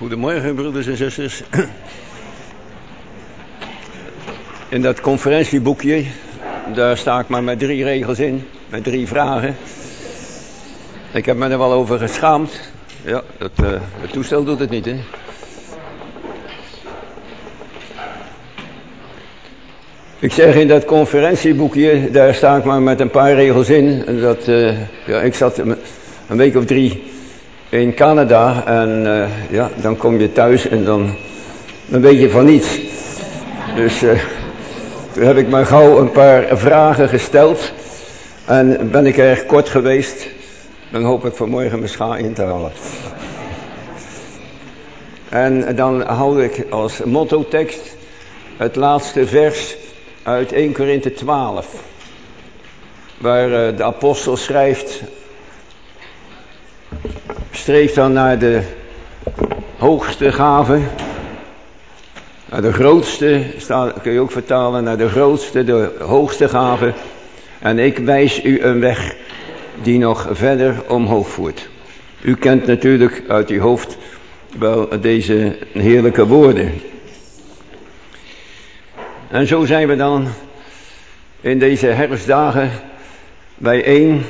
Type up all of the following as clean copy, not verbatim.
Goedemorgen, broeders en zusters. In dat conferentieboekje, daar sta ik maar met 3 regels in, met 3 vragen. Ik heb me er wel over geschaamd. Ja, het toestel doet het niet, hè. Ik zeg in dat conferentieboekje, daar sta ik maar met een paar regels in. Ik zat een week of 3 in Canada en dan kom je thuis en dan weet je van niets. Dus toen heb ik maar gauw een paar vragen gesteld en ben ik erg kort geweest. Dan hoop ik vanmorgen mijn scha in te halen. En dan hou ik als mottotekst het laatste vers uit 1 Korinthe 12. Waar de apostel schrijft: streef dan naar de hoogste gave, naar de grootste, kun je ook vertalen, naar de grootste, de hoogste gave. En ik wijs u een weg die nog verder omhoog voert. U kent natuurlijk uit uw hoofd wel deze heerlijke woorden. En zo zijn we dan in deze herfstdagen bijeen.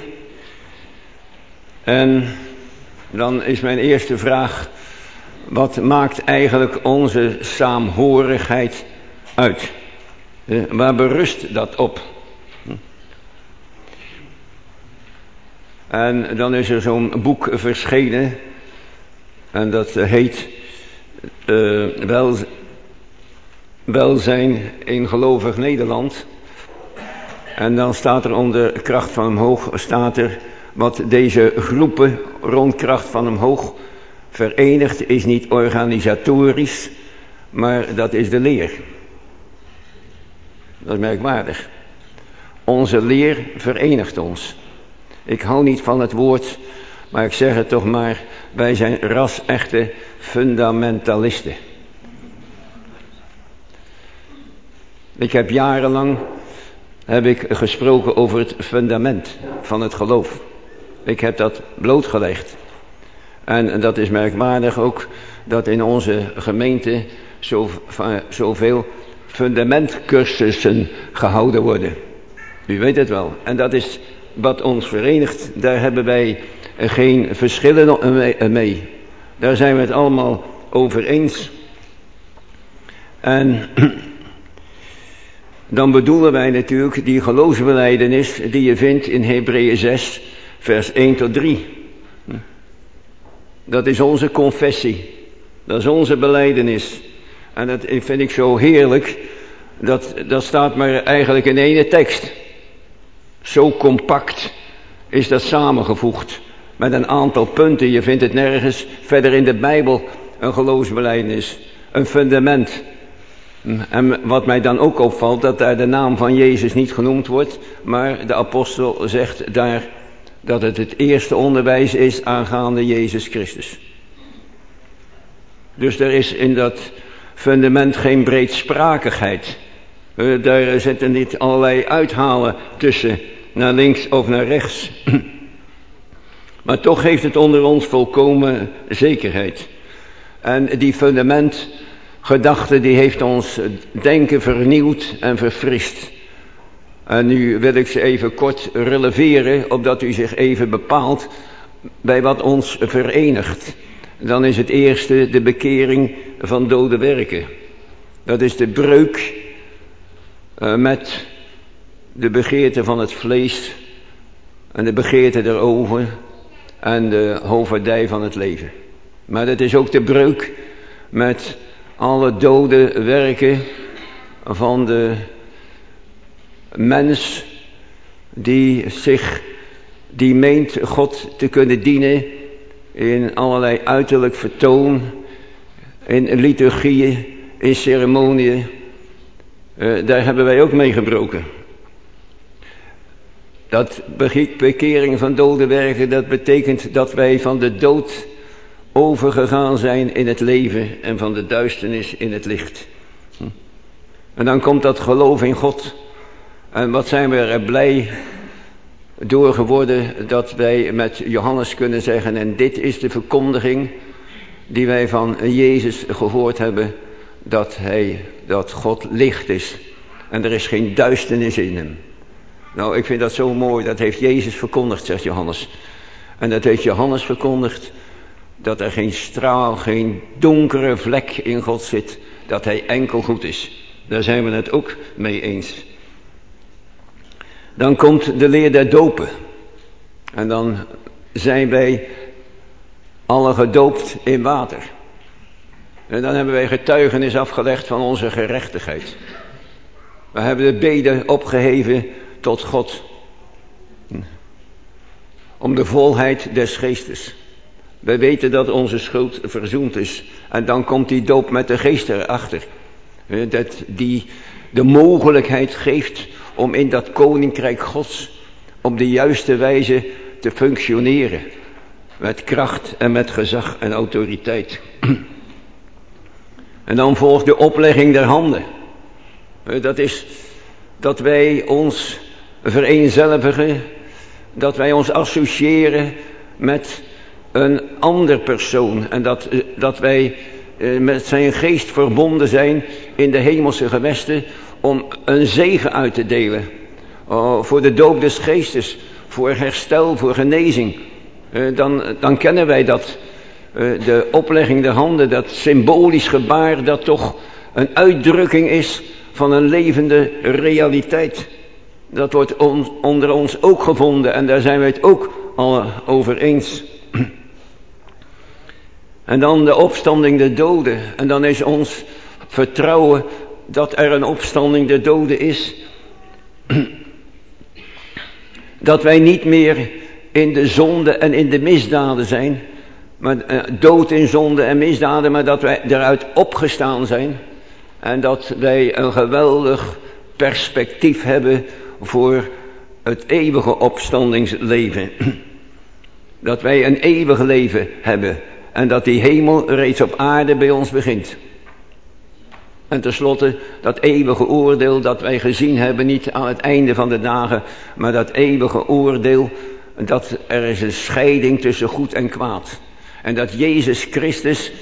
En dan is mijn eerste vraag: wat maakt eigenlijk onze saamhorigheid uit? Waar berust dat op? En dan is er zo'n boek verschenen en dat heet Welzijn in gelovig Nederland. En dan staat er onder kracht van omhoog, staat er wat deze groepen rond kracht van omhoog verenigt, is niet organisatorisch, maar dat is de leer. Dat is merkwaardig. Onze leer verenigt ons. Ik hou niet van het woord, maar ik zeg het toch maar, wij zijn ras-echte fundamentalisten. Ik heb jarenlang gesproken over het fundament van het geloof. Ik heb dat blootgelegd. En dat is merkwaardig ook, dat in onze gemeente zoveel fundamentcursussen gehouden worden. U weet het wel. En dat is wat ons verenigt. Daar hebben wij geen verschillen mee. Daar zijn we het allemaal over eens. En dan bedoelen wij natuurlijk die geloofsbelijdenis die je vindt in Hebreeën 6, vers 1 tot 3. Dat is onze confessie. Dat is onze belijdenis. En dat vind ik zo heerlijk. Dat staat maar eigenlijk in 1 tekst. Zo compact is dat samengevoegd. Met een aantal punten. Je vindt het nergens verder in de Bijbel een geloofsbelijdenis. Een fundament. En wat mij dan ook opvalt, dat daar de naam van Jezus niet genoemd wordt. Maar de apostel zegt daar dat het eerste onderwijs is aangaande Jezus Christus. Dus er is in dat fundament geen breedsprakigheid. Daar zitten niet allerlei uithalen tussen, naar links of naar rechts. Maar toch heeft het onder ons volkomen zekerheid. En die fundamentgedachte die heeft ons denken vernieuwd en verfrist. En nu wil ik ze even kort releveren, opdat u zich even bepaalt bij wat ons verenigt. Dan is het eerste de bekering van dode werken. Dat is de breuk met de begeerte van het vlees en de begeerte der ogen en de hoverdij van het leven. Maar dat is ook de breuk met alle dode werken van de mens die meent God te kunnen dienen in allerlei uiterlijk vertoon, in liturgieën, in ceremonieën. Daar hebben wij ook mee gebroken. Dat bekering van dode werken, dat betekent dat wij van de dood overgegaan zijn in het leven en van de duisternis in het licht. En dan komt dat geloof in God. En wat zijn we er blij door geworden dat wij met Johannes kunnen zeggen: en dit is de verkondiging die wij van Jezus gehoord hebben, dat God licht is en er is geen duisternis in hem. Nou, ik vind dat zo mooi, dat heeft Jezus verkondigd, zegt Johannes. En dat heeft Johannes verkondigd, dat er geen straal, geen donkere vlek in God zit, dat hij enkel goed is. Daar zijn we het ook mee eens. Dan komt de leer der dopen. En dan zijn wij alle gedoopt in water. En dan hebben wij getuigenis afgelegd van onze gerechtigheid. We hebben de bede opgeheven tot God. Om de volheid des geestes. Wij weten dat onze schuld verzoend is. En dan komt die doop met de geest erachter. Dat die de mogelijkheid geeft om in dat koninkrijk Gods op de juiste wijze te functioneren. Met kracht en met gezag en autoriteit. En dan volgt de oplegging der handen. Dat is dat wij ons vereenzelvigen, dat wij ons associëren met een ander persoon. En dat wij met zijn geest verbonden zijn in de hemelse gewesten om een zegen uit te delen. Voor de doop des geestes, voor herstel, voor genezing. Dan kennen wij dat. De oplegging der handen, dat symbolisch gebaar dat toch een uitdrukking is van een levende realiteit. Dat wordt onder ons ook gevonden en daar zijn wij het ook al over eens. En dan de opstanding der doden. En dan is ons vertrouwen dat er een opstanding der doden is. Dat wij niet meer in de zonde en in de misdaden zijn. Maar dood in zonde en misdaden, maar dat wij eruit opgestaan zijn. En dat wij een geweldig perspectief hebben voor het eeuwige opstandingsleven. Dat wij een eeuwig leven hebben. En dat die hemel reeds op aarde bij ons begint. En tenslotte dat eeuwige oordeel dat wij gezien hebben, niet aan het einde van de dagen, maar dat eeuwige oordeel, dat er is een scheiding tussen goed en kwaad. En dat Jezus Christus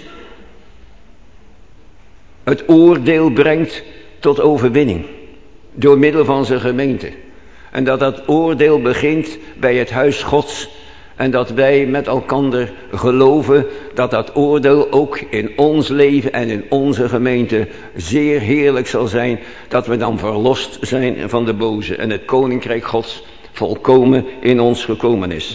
het oordeel brengt tot overwinning. Door middel van zijn gemeente. En dat oordeel begint bij het huis Gods. En dat wij met elkander geloven dat dat oordeel ook in ons leven en in onze gemeente zeer heerlijk zal zijn. Dat we dan verlost zijn van de boze en het koninkrijk Gods volkomen in ons gekomen is.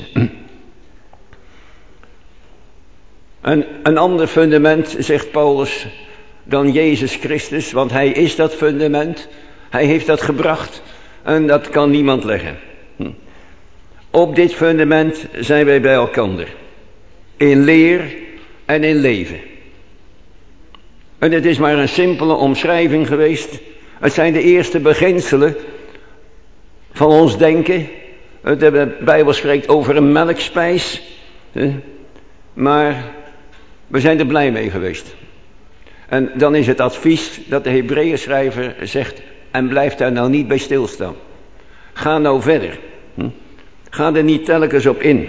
En een ander fundament, zegt Paulus, dan Jezus Christus, want hij is dat fundament. Hij heeft dat gebracht en dat kan niemand leggen. Op dit fundament zijn wij bij elkander. In leer en in leven. En het is maar een simpele omschrijving geweest. Het zijn de eerste beginselen van ons denken. De Bijbel spreekt over een melkspijs. Maar we zijn er blij mee geweest. En dan is het advies dat de Hebreeënschrijver zegt, en blijf daar nou niet bij stilstaan. Ga nou verder. Ga er niet telkens op in.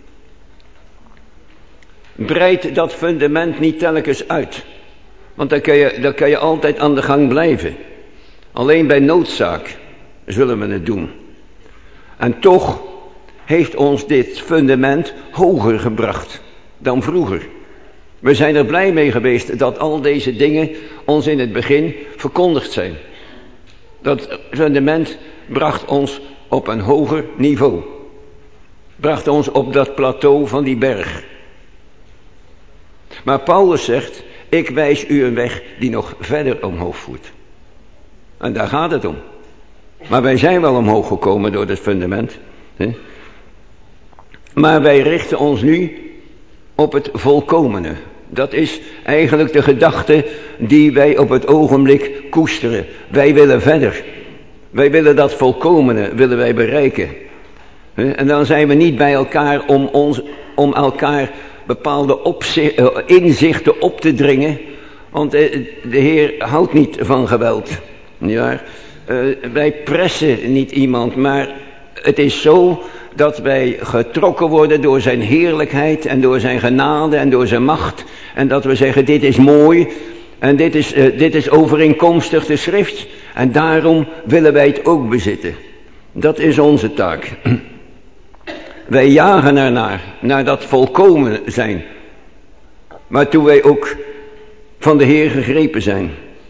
Breid dat fundament niet telkens uit. Want dan kan je altijd aan de gang blijven. Alleen bij noodzaak zullen we het doen. En toch heeft ons dit fundament hoger gebracht dan vroeger. We zijn er blij mee geweest dat al deze dingen ons in het begin verkondigd zijn. Dat fundament bracht ons op een hoger niveau. Bracht ons op dat plateau van die berg. Maar Paulus zegt, ik wijs u een weg die nog verder omhoog voert. En daar gaat het om. Maar wij zijn wel omhoog gekomen door het fundament. Maar wij richten ons nu op het volkomene. Dat is eigenlijk de gedachte die wij op het ogenblik koesteren. Wij willen verder. Wij willen dat volkomene, willen wij bereiken. En dan zijn we niet bij elkaar om elkaar bepaalde inzichten op te dringen. Want de Heer houdt niet van geweld. Ja, wij pressen niet iemand, maar het is zo dat wij getrokken worden door zijn heerlijkheid en door zijn genade en door zijn macht. En dat we zeggen, dit is mooi en dit is overeenkomstig de schrift. En daarom willen wij het ook bezitten. Dat is onze taak. Wij jagen ernaar, naar dat volkomen zijn. Waartoe wij ook van de Heer gegrepen zijn.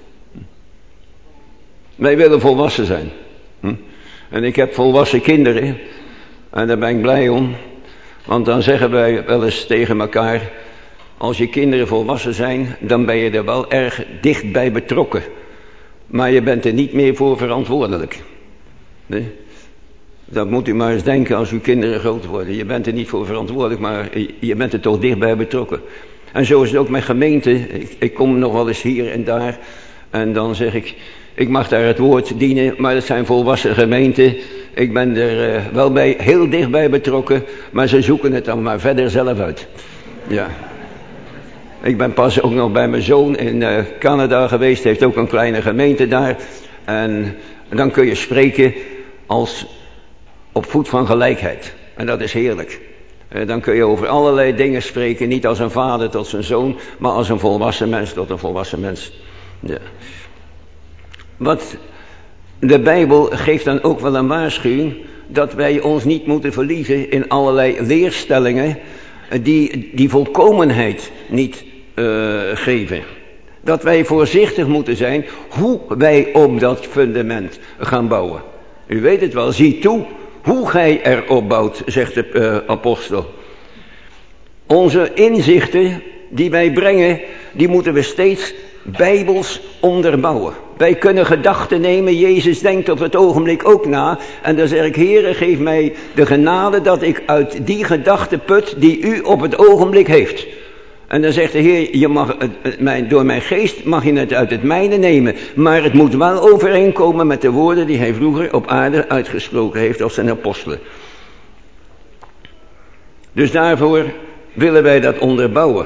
Wij willen volwassen zijn. En ik heb volwassen kinderen. En daar ben ik blij om. Want dan zeggen wij wel eens tegen elkaar, als je kinderen volwassen zijn, dan ben je er wel erg dicht bij betrokken. Maar je bent er niet meer voor verantwoordelijk. Nee? Dat moet u maar eens denken als uw kinderen groot worden. Je bent er niet voor verantwoordelijk, maar je bent er toch dichtbij betrokken. En zo is het ook met gemeenten. Ik kom nog wel eens hier en daar. En dan zeg ik mag daar het woord dienen, maar het zijn volwassen gemeenten. Ik ben er wel bij, heel dichtbij betrokken, maar ze zoeken het dan maar verder zelf uit. Ja. Ik ben pas ook nog bij mijn zoon in Canada geweest, heeft ook een kleine gemeente daar. En dan kun je spreken als op voet van gelijkheid. En dat is heerlijk. Dan kun je over allerlei dingen spreken, niet als een vader tot zijn zoon, maar als een volwassen mens tot een volwassen mens. Ja. Wat de Bijbel geeft dan ook wel een waarschuwing, dat wij ons niet moeten verliezen in allerlei leerstellingen die volkomenheid niet geven. Dat wij voorzichtig moeten zijn hoe wij op dat fundament gaan bouwen. U weet het wel, zie toe hoe gij erop bouwt, zegt de apostel. Onze inzichten die wij brengen, die moeten we steeds bijbels onderbouwen. Wij kunnen gedachten nemen, Jezus denkt op het ogenblik ook na. En dan zeg ik, Heere, geef mij de genade dat ik uit die gedachte put die u op het ogenblik heeft. En dan zegt de Heer, je mag door mijn geest mag je het uit het mijne nemen. Maar het moet wel overeenkomen met de woorden die hij vroeger op aarde uitgesproken heeft als zijn apostelen. Dus daarvoor willen wij dat onderbouwen.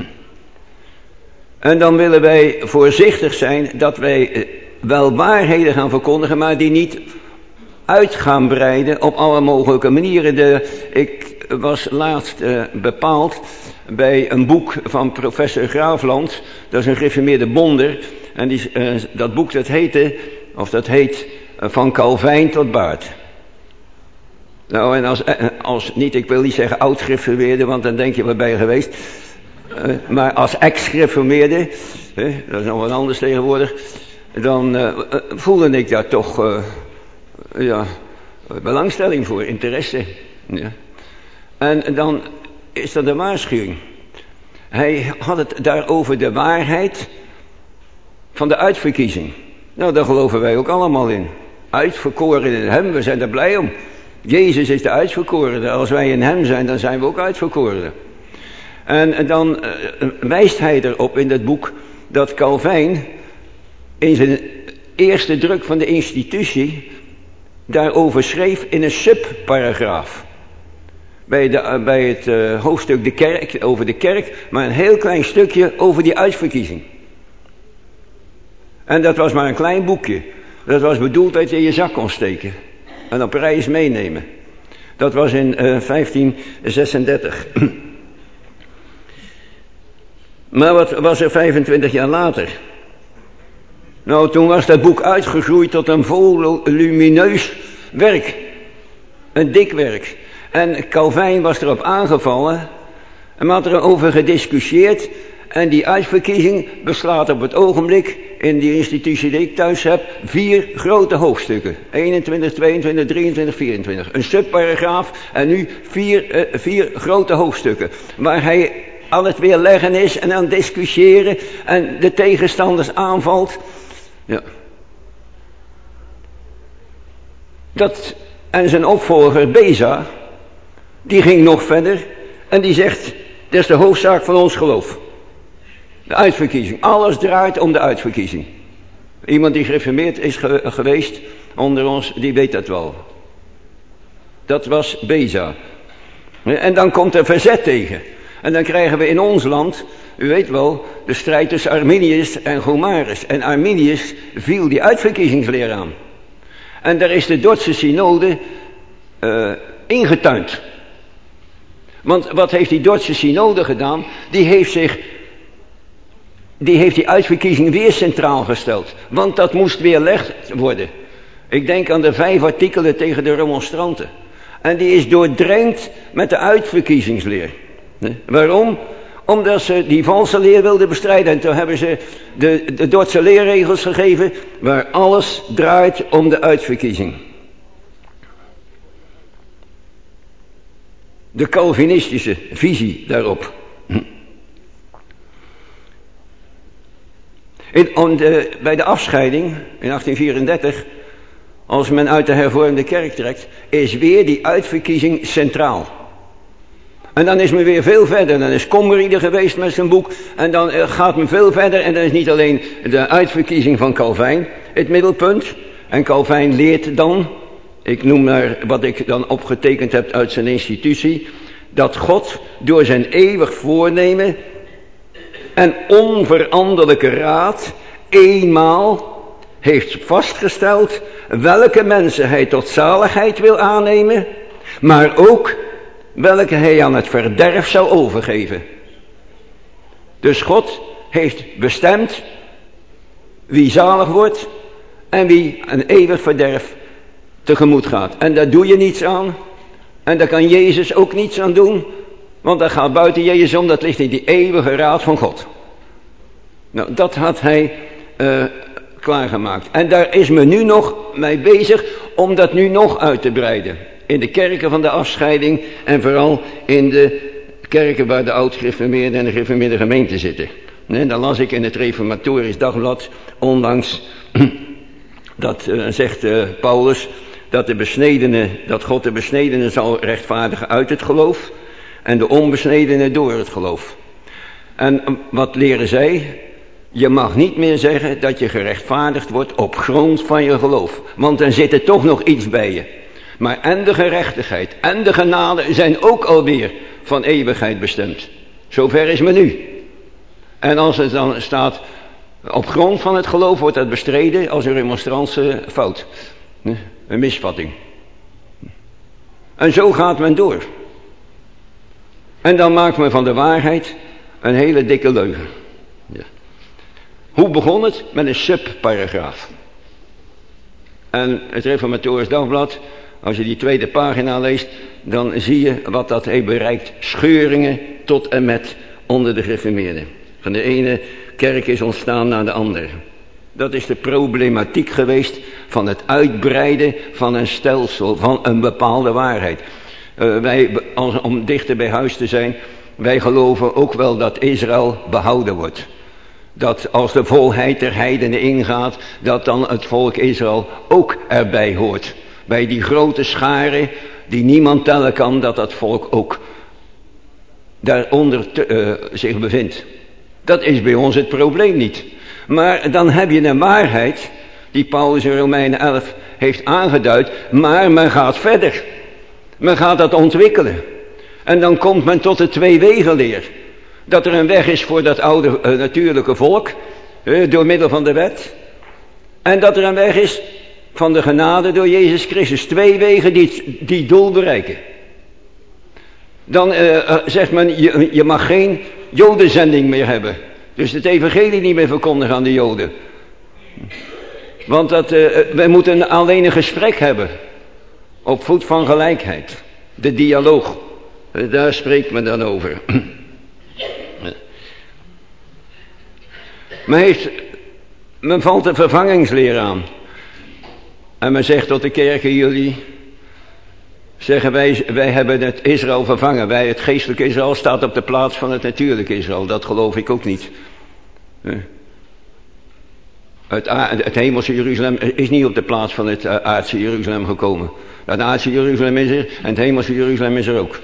En dan willen wij voorzichtig zijn dat wij wel waarheden gaan verkondigen, maar die niet uit gaan breiden op alle mogelijke manieren. Ik was laatst bepaald bij een boek van professor Graafland, dat is een gereformeerde bonder, en dat boek dat heet Van Calvijn tot Baart. Nou, en als niet, ik wil niet zeggen oud-gereformeerde, want dan denk je, waar ben je geweest? Maar als ex-gereformeerde, dat is nog wat anders tegenwoordig, dan voelde ik daar toch belangstelling voor, interesse. Ja. En dan is dat een waarschuwing. Hij had het daar over de waarheid van de uitverkiezing. Nou, daar geloven wij ook allemaal in. Uitverkoren in hem, we zijn er blij om. Jezus is de uitverkorene. Als wij in hem zijn, dan zijn we ook uitverkorenen. En dan wijst hij erop in dat boek dat Calvijn in zijn eerste druk van de institutie daarover schreef in een subparagraaf. Bij het hoofdstuk de kerk, over de kerk, maar een heel klein stukje over die uitverkiezing. En dat was maar een klein boekje. Dat was bedoeld dat je in je zak kon steken en op reis meenemen. Dat was in 1536. Maar wat was er 25 jaar later? Nou, toen was dat boek uitgegroeid tot een volumineus werk. Een dik werk. En Calvijn was erop aangevallen en had erover gediscussieerd. En die uitverkiezing beslaat op het ogenblik, in die institutie die ik thuis heb, 4 grote hoofdstukken. 21, 22, 23, 24. Een subparagraaf en nu 4 grote hoofdstukken. Waar hij aan het weerleggen is en aan het discussiëren en de tegenstanders aanvalt. Ja. En zijn opvolger Beza, die ging nog verder en die zegt, dat is de hoofdzaak van ons geloof. De uitverkiezing. Alles draait om de uitverkiezing. Iemand die gereformeerd is geweest onder ons, die weet dat wel. Dat was Beza. En dan komt er verzet tegen. En dan krijgen we in ons land, u weet wel, de strijd tussen Arminius en Gomarus. En Arminius viel die uitverkiezingsleer aan. En daar is de Dordtse synode ingetuind. Want wat heeft die Dordtse synode gedaan? Die heeft zich die heeft die uitverkiezing weer centraal gesteld. Want dat moest weerlegd worden. Ik denk aan de 5 artikelen tegen de remonstranten. En die is doordrenkt met de uitverkiezingsleer. Waarom? Omdat ze die valse leer wilden bestrijden. En toen hebben ze de Dordtse leerregels gegeven waar alles draait om de uitverkiezing. De Calvinistische visie daarop. Bij de afscheiding in 1834, als men uit de hervormde kerk trekt, is weer die uitverkiezing centraal. En dan is men weer veel verder. Dan is Kommerrieder geweest met zijn boek. En dan gaat men veel verder. En dan is niet alleen de uitverkiezing van Calvijn het middelpunt. En Calvijn leert dan, ik noem maar wat ik dan opgetekend heb uit zijn institutie, dat God door zijn eeuwig voornemen en onveranderlijke raad eenmaal heeft vastgesteld welke mensen hij tot zaligheid wil aannemen, maar ook welke hij aan het verderf zou overgeven. Dus God heeft bestemd wie zalig wordt en wie een eeuwig verderf tegemoet gaat. En daar doe je niets aan. En daar kan Jezus ook niets aan doen. Want dat gaat buiten Jezus om, dat ligt in die eeuwige raad van God. Nou, dat had hij klaargemaakt. En daar is men nu nog mee bezig om dat nu nog uit te breiden. In de kerken van de afscheiding en vooral in de kerken waar de oud-gereformeerde en de gereformeerde gemeente zitten. En dan las ik in het Reformatorisch Dagblad onlangs, dat zegt Paulus, dat God de besnedenen zal rechtvaardigen uit het geloof en de onbesnedenen door het geloof. En wat leren zij? Je mag niet meer zeggen dat je gerechtvaardigd wordt op grond van je geloof. Want dan zit er toch nog iets bij je. Maar en de gerechtigheid en de genade zijn ook alweer van eeuwigheid bestemd. Zover is men nu. En als het dan staat, op grond van het geloof wordt dat bestreden als een remonstrantse fout. Een misvatting. En zo gaat men door. En dan maakt men van de waarheid een hele dikke leugen. Ja. Hoe begon het? Met een subparagraaf. En het Reformatorisch Dagblad, als je die tweede pagina leest, dan zie je wat dat heeft bereikt. Scheuringen tot en met onder de gereformeerden. Van de ene kerk is ontstaan naar de andere. Dat is de problematiek geweest van het uitbreiden van een stelsel, van een bepaalde waarheid. Om dichter bij huis te zijn, wij geloven ook wel dat Israël behouden wordt. Dat als de volheid der heidenen ingaat, dat dan het volk Israël ook erbij hoort. Bij die grote scharen die niemand tellen kan, dat volk ook daaronder zich bevindt. Dat is bij ons het probleem niet. Maar dan heb je een waarheid die Paulus in Romeinen 11 heeft aangeduid, maar men gaat verder. Men gaat dat ontwikkelen. En dan komt men tot de tweewegenleer. Dat er een weg is voor dat oude natuurlijke volk, door middel van de wet. En dat er een weg is van de genade door Jezus Christus. Twee wegen die doel bereiken. Dan zegt men, je mag geen jodenzending meer hebben. Dus het evangelie niet meer verkondigen aan de joden. Want wij moeten alleen een gesprek hebben. Op voet van gelijkheid. De dialoog. Daar spreekt men dan over. Men valt de vervangingsleer aan. En men zegt tot de kerken, jullie zeggen wij hebben het Israël vervangen. Het geestelijke Israël staat op de plaats van het natuurlijke Israël. Dat geloof ik ook niet. Het hemelse Jeruzalem is niet op de plaats van het aardse Jeruzalem gekomen. Het aardse Jeruzalem is er en het hemelse Jeruzalem is er ook.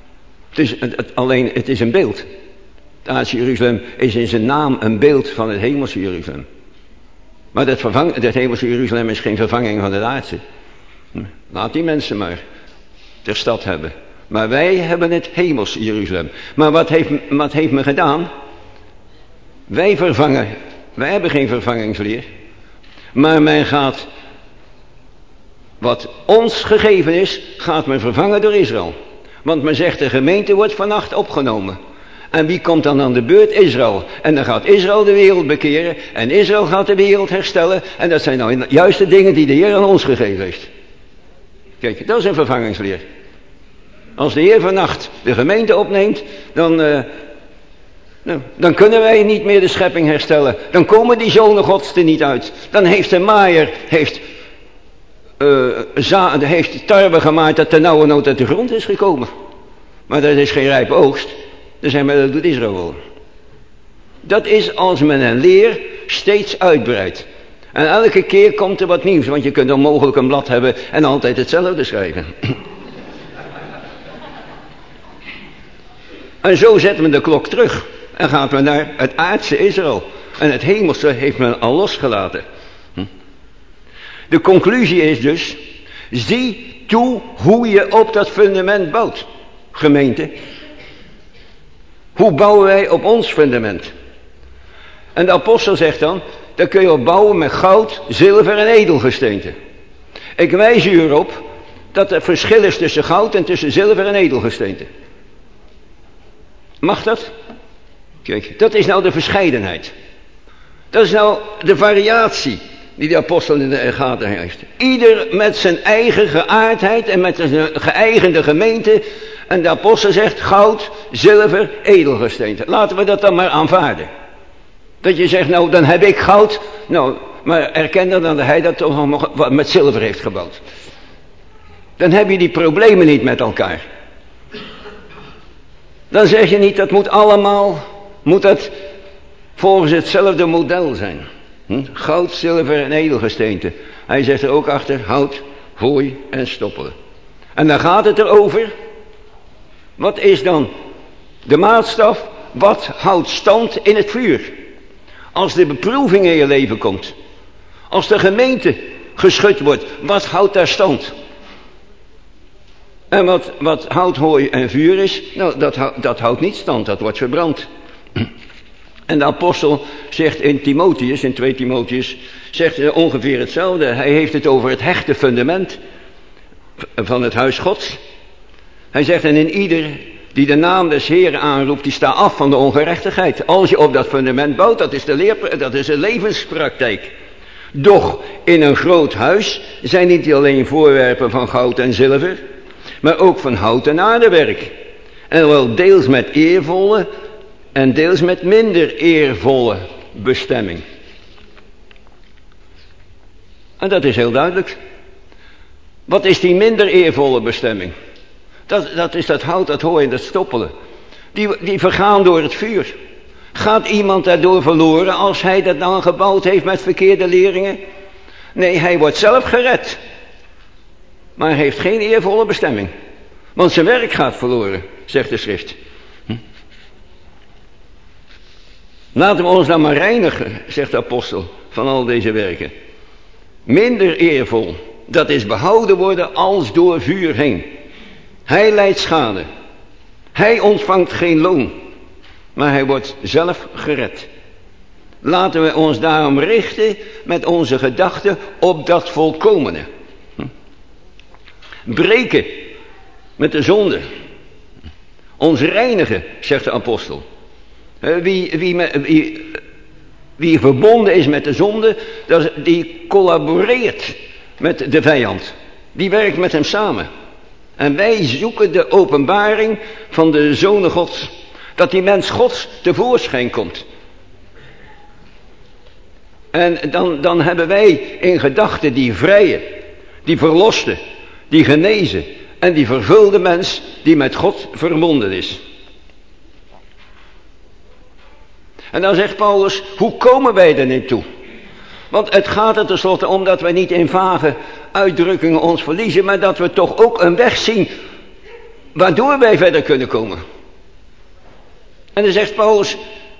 Het is een beeld. Het aardse Jeruzalem is in zijn naam een beeld van het hemelse Jeruzalem. Maar het hemelse Jeruzalem is geen vervanging van het aardse. Laat die mensen maar ter stad hebben. Maar wij hebben het hemelse Jeruzalem. Maar wat heeft men gedaan? Wij hebben geen vervangingsleer. Maar men gaat, wat ons gegeven is, gaat men vervangen door Israël. Want men zegt, de gemeente wordt vannacht opgenomen. En wie komt dan aan de beurt? Israël. En dan gaat Israël de wereld bekeren. En Israël gaat de wereld herstellen. En dat zijn nou juist de dingen die de Heer aan ons gegeven heeft. Kijk, dat is een vervangingsleer. Als de Heer vannacht de gemeente opneemt, dan kunnen wij niet meer de schepping herstellen. Dan komen die zonen Gods er niet uit. Dan heeft de maaier heeft tarwe gemaaid dat de nauwe nood uit de grond is gekomen. Maar dat is geen rijpe oogst. Dan zeggen we, dat doet Israël wel. Dat is als men een leer steeds uitbreidt. En elke keer komt er wat nieuws. Want je kunt onmogelijk een blad hebben en altijd hetzelfde schrijven. En zo zet men de klok terug. En gaat men naar het aardse Israël. En het hemelse heeft men al losgelaten. De conclusie is dus, zie toe hoe je op dat fundament bouwt, gemeente. Hoe bouwen wij op ons fundament? En de apostel zegt dan, daar kun je op bouwen met goud, zilver en edelgesteente. Ik wijs u erop dat er verschil is tussen goud en tussen zilver en edelgesteente. Mag dat? Kijk, dat is nou de verscheidenheid. Dat is nou de variatie die de apostel in de gaten heeft. Ieder met zijn eigen geaardheid en met zijn geëigende gemeente. En de apostel zegt goud, zilver, edelgesteente. Laten we dat dan maar aanvaarden. Dat je zegt, nou dan heb ik goud. Nou, maar erken dan dat hij dat toch nog met zilver heeft gebouwd. Dan heb je die problemen niet met elkaar. Dan zeg je niet, dat moet dat volgens hetzelfde model zijn. Goud, zilver en edelgesteente. Hij zegt er ook achter, hout, hooi en stoppelen. En dan gaat het erover, wat is dan de maatstaf? Wat houdt stand in het vuur? Als de beproeving in je leven komt. Als de gemeente geschud wordt, wat houdt daar stand? En wat hout, hooi en vuur is, nou dat houdt niet stand, dat wordt verbrand. En de apostel zegt in 2 Timotheus, zegt ongeveer hetzelfde. Hij heeft het over het hechte fundament van het huis Gods. Hij zegt, en in ieder die de naam des Heeren aanroept, die staat af van de ongerechtigheid. Als je op dat fundament bouwt, dat is een levenspraktijk. Doch in een groot huis zijn niet alleen voorwerpen van goud en zilver, maar ook van hout en aardewerk. En wel deels met eervolle en deels met minder eervolle bestemming. En dat is heel duidelijk. Wat is die minder eervolle bestemming? Dat is dat hout, dat hooi en dat stoppelen. Die vergaan door het vuur. Gaat iemand daardoor verloren als hij dat dan gebouwd heeft met verkeerde leringen? Nee, hij wordt zelf gered. Maar hij heeft geen eervolle bestemming. Want zijn werk gaat verloren, zegt de schrift. Laten we ons dan maar reinigen, zegt de apostel, van al deze werken. Minder eervol, dat is behouden worden als door vuur heen. Hij lijdt schade. Hij ontvangt geen loon, maar hij wordt zelf gered. Laten we ons daarom richten met onze gedachten op dat volkomene. Breken met de zonde. Ons reinigen, zegt de apostel. Wie verbonden is met de zonde, die collaboreert met de vijand. Die werkt met hem samen. En wij zoeken de openbaring van de zonen Gods. Dat die mens Gods tevoorschijn komt. En dan hebben wij in gedachten die vrije, die verloste, die genezen en die vervulde mens die met God verbonden is. En dan zegt Paulus, hoe komen wij er niet toe? Want het gaat er tenslotte om dat wij niet in vage uitdrukkingen ons verliezen, maar dat we toch ook een weg zien waardoor wij verder kunnen komen. En dan zegt Paulus,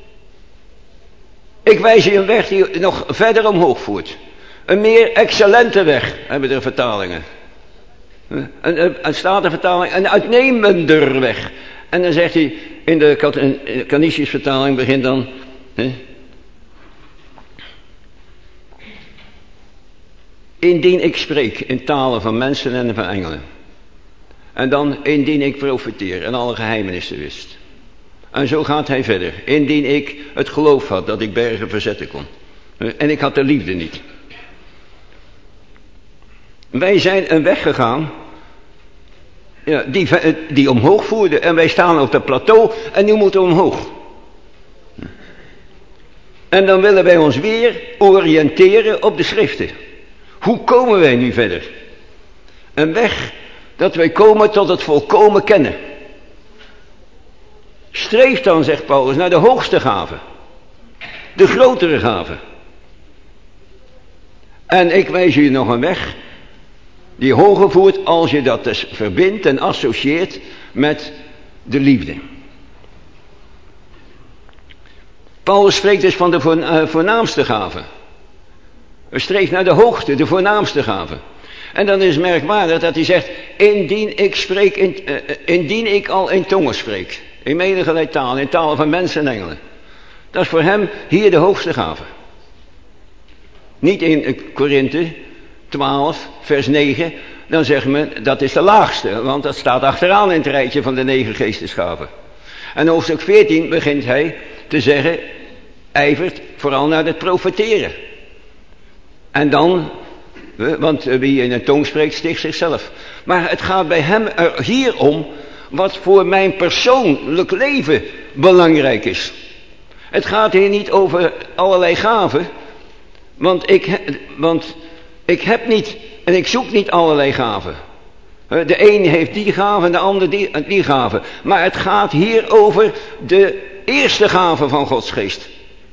ik wijs je een weg die nog verder omhoog voert. Een meer excellente weg, hebben de vertalingen. Een statenvertaling, een uitnemender weg. En dan zegt hij, in de Canisius vertaling begint dan... Indien ik spreek in talen van mensen en van engelen. En dan indien ik profeteer en alle geheimenissen wist. En zo gaat hij verder. Indien ik het geloof had dat ik bergen verzetten kon. En ik had de liefde niet. Wij zijn een weg gegaan. Ja, die omhoog voerde. En wij staan op dat plateau. En nu moeten we omhoog. En dan willen wij ons weer oriënteren op de schriften. Hoe komen wij nu verder? Een weg dat wij komen tot het volkomen kennen. Streef dan, zegt Paulus, naar de hoogste gave. De grotere gave. En ik wijs u nog een weg die hoger voert als je dat dus verbindt en associeert met de liefde. Paulus spreekt dus van de voornaamste gave. Hij streeft naar de hoogte, de voornaamste gave. En dan is het merkwaardig dat hij zegt, indien ik al in tongen spreek. In menige taal, in talen van mensen en engelen. Dat is voor hem hier de hoogste gave. Niet in Korinthe 12, vers 9, dan zegt men dat is de laagste, want dat staat achteraan in het rijtje van de 9 geestesgaven. En in hoofdstuk 14 begint hij te zeggen, ijvert vooral naar het profeteren. En dan, want wie in een tong spreekt, sticht zichzelf. Maar het gaat bij hem er hier om wat voor mijn persoonlijk leven belangrijk is. Het gaat hier niet over allerlei gaven, want ik heb niet en ik zoek niet allerlei gaven. De een heeft die gave en de ander die gave. Maar het gaat hier over de eerste gave van Gods geest.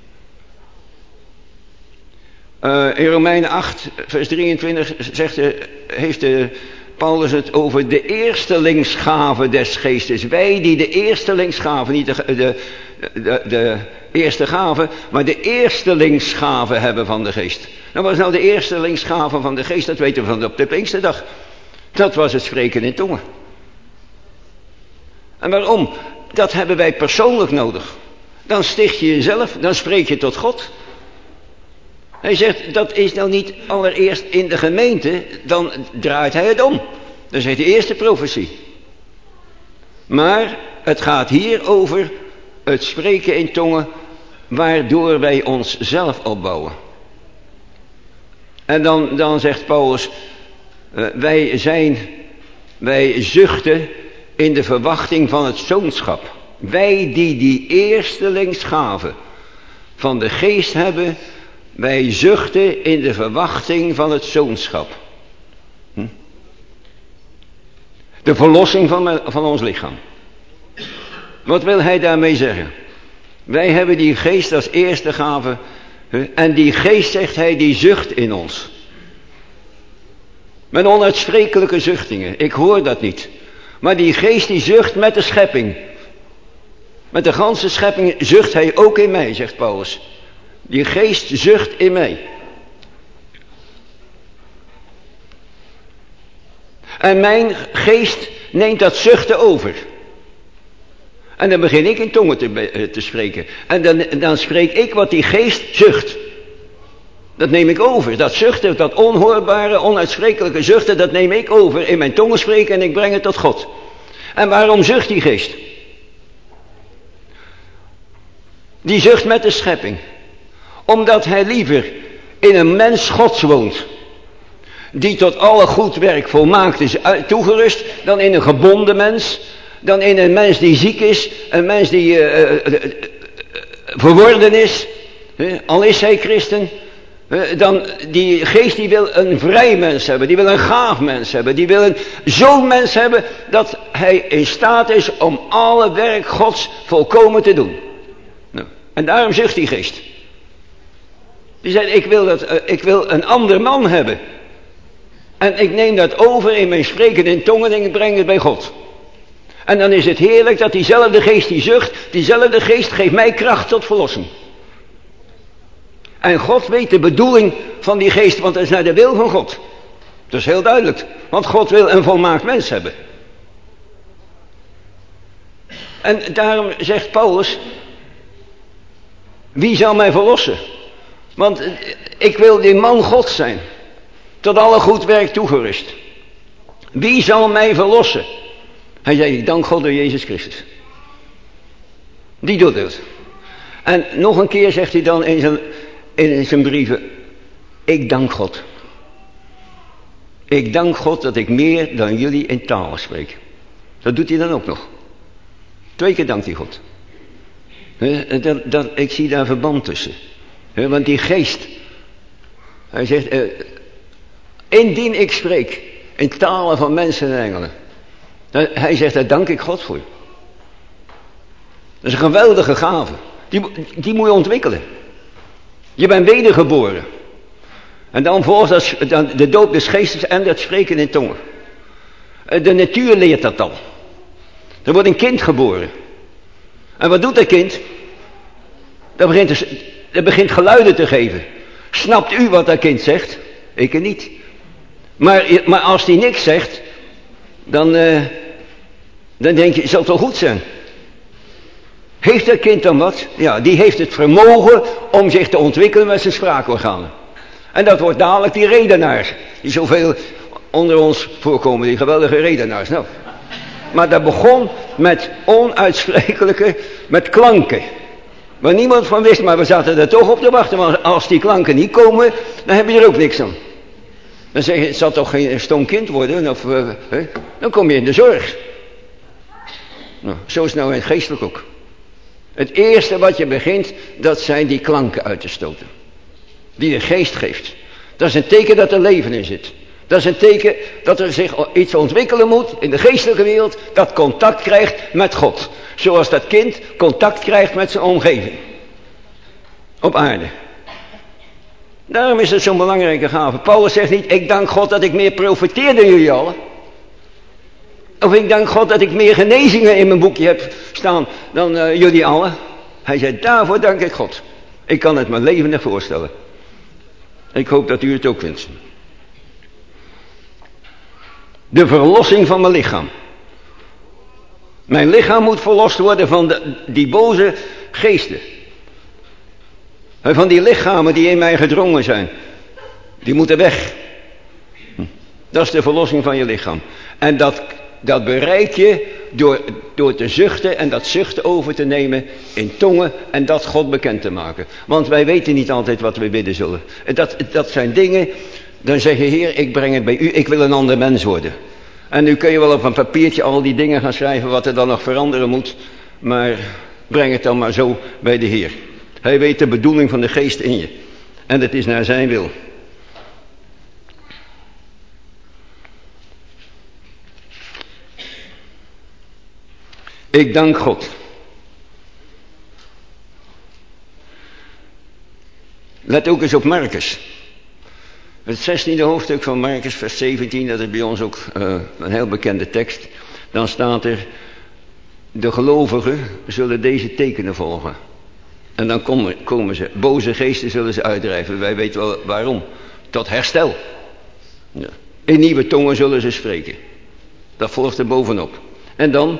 In Romeinen 8, vers 23 heeft Paulus het over de eerstelingsgave des geestes. Wij die de eerstelingsgave, niet de eerste gave, maar de eerstelingsgave hebben van de geest. Nou, wat is nou de eerstelingsgave van de geest? Dat weten we van op de Pinksterdag. Dat was het spreken in tongen. En waarom? Dat hebben wij persoonlijk nodig. Dan sticht je jezelf, dan spreek je tot God. Hij zegt, dat is nou niet allereerst in de gemeente, dan draait hij het om. Dat is de eerste profetie. Maar het gaat hier over het spreken in tongen, waardoor wij onszelf opbouwen. En dan zegt Paulus, wij zuchten in de verwachting van het zoonschap. Wij die eerstelingsgave van de geest hebben, wij zuchten in de verwachting van het zoonschap. De verlossing van ons lichaam. Wat wil hij daarmee zeggen? Wij hebben die geest als eerste gave. En die geest, zegt hij, die zucht in ons. Met onuitsprekelijke zuchtingen. Ik hoor dat niet. Maar die geest die zucht met de schepping. Met de ganse schepping zucht hij ook in mij, zegt Paulus. Die geest zucht in mij. En mijn geest neemt dat zuchten over. En dan begin ik in tongen te spreken. En dan spreek ik wat die geest zucht. Dat neem ik over. Dat zuchten, dat onhoorbare, onuitsprekelijke zuchten, dat neem ik over in mijn tongen spreken en ik breng het tot God. En waarom zucht die geest? Die zucht met de schepping. Omdat hij liever in een mens Gods woont. Die tot alle goed werk volmaakt is toegerust. Dan in een gebonden mens. Dan in een mens die ziek is. Een mens die verworden is. Al is hij christen. Dan die geest die wil een vrij mens hebben. Die wil een gaaf mens hebben. Die wil zo'n mens hebben dat hij in staat is om alle werk Gods volkomen te doen. Nou, en daarom zucht die geest. Die zei, ik wil een ander man hebben. En ik neem dat over in mijn spreken in tongen en ik breng het bij God. En dan is het heerlijk dat diezelfde geest die zucht, diezelfde geest geeft mij kracht tot verlossing. En God weet de bedoeling van die geest, want het is naar de wil van God. Dat is heel duidelijk, want God wil een volmaakt mens hebben. En daarom zegt Paulus, wie zal mij verlossen? Want ik wil die man God zijn, tot alle goed werk toegerust. Wie zal mij verlossen? Hij zei, ik dank God door Jezus Christus. Die doet het. En nog een keer zegt hij dan in zijn brieven, ik dank God. Ik dank God dat ik meer dan jullie in talen spreek. Dat doet hij dan ook nog. 2 keer dankt hij God. Ik zie daar verband tussen. Want die geest. Hij zegt, indien ik spreek in talen van mensen en engelen. Hij zegt, daar dank ik God voor. Dat is een geweldige gave. Die moet je ontwikkelen. Je bent wedergeboren. En dan volgens de doop des geestes en dat spreken in tongen. De natuur leert dat al. Er wordt een kind geboren. En wat doet dat kind? Dat begint geluiden te geven. Snapt u wat dat kind zegt? Ik niet. Maar als die niks zegt, dan denk je, zal het wel goed zijn. Heeft dat kind dan wat? Ja, die heeft het vermogen om zich te ontwikkelen met zijn spraakorganen. En dat wordt dadelijk die redenaars. Die zoveel onder ons voorkomen, die geweldige redenaars. Nou. Maar dat begon met onuitsprekelijke, met klanken. Waar niemand van wist, maar we zaten er toch op te wachten. Want als die klanken niet komen, dan heb je er ook niks aan. Dan zeg je, het zal toch geen stom kind worden? Of, dan kom je in de zorg. Nou, zo is het nou in het geestelijk ook. Het eerste wat je begint, dat zijn die klanken uit te stoten. Die de geest geeft. Dat is een teken dat er leven in zit. Dat is een teken dat er zich iets ontwikkelen moet in de geestelijke wereld. Dat contact krijgt met God. Zoals dat kind contact krijgt met zijn omgeving. Op aarde. Daarom is het zo'n belangrijke gave. Paulus zegt niet, ik dank God dat ik meer profeteer dan jullie allen. Of ik dank God dat ik meer genezingen in mijn boekje heb staan dan jullie allen. Hij zei, daarvoor dank ik God. Ik kan het me levendig voorstellen. Ik hoop dat u het ook vindt. De verlossing van mijn lichaam. Mijn lichaam moet verlost worden van die boze geesten. Van die lichamen die in mij gedrongen zijn. Die moeten weg. Dat is de verlossing van je lichaam. En dat bereik je door te zuchten en dat zuchten over te nemen in tongen en dat God bekend te maken. Want wij weten niet altijd wat we bidden zullen. Dat zijn dingen, dan zeg je, Heer, ik breng het bij u, ik wil een ander mens worden. En nu kun je wel op een papiertje al die dingen gaan schrijven wat er dan nog veranderen moet. Maar breng het dan maar zo bij de Heer. Hij weet de bedoeling van de geest in je. En dat is naar zijn wil. Ik dank God. Let ook eens op Marcus. Het 16e hoofdstuk van Marcus, vers 17, dat is bij ons ook een heel bekende tekst. Dan staat er, de gelovigen zullen deze tekenen volgen. En dan komen ze, boze geesten zullen ze uitdrijven. Wij weten wel waarom. Tot herstel. Ja. In nieuwe tongen zullen ze spreken. Dat volgt er bovenop. En dan,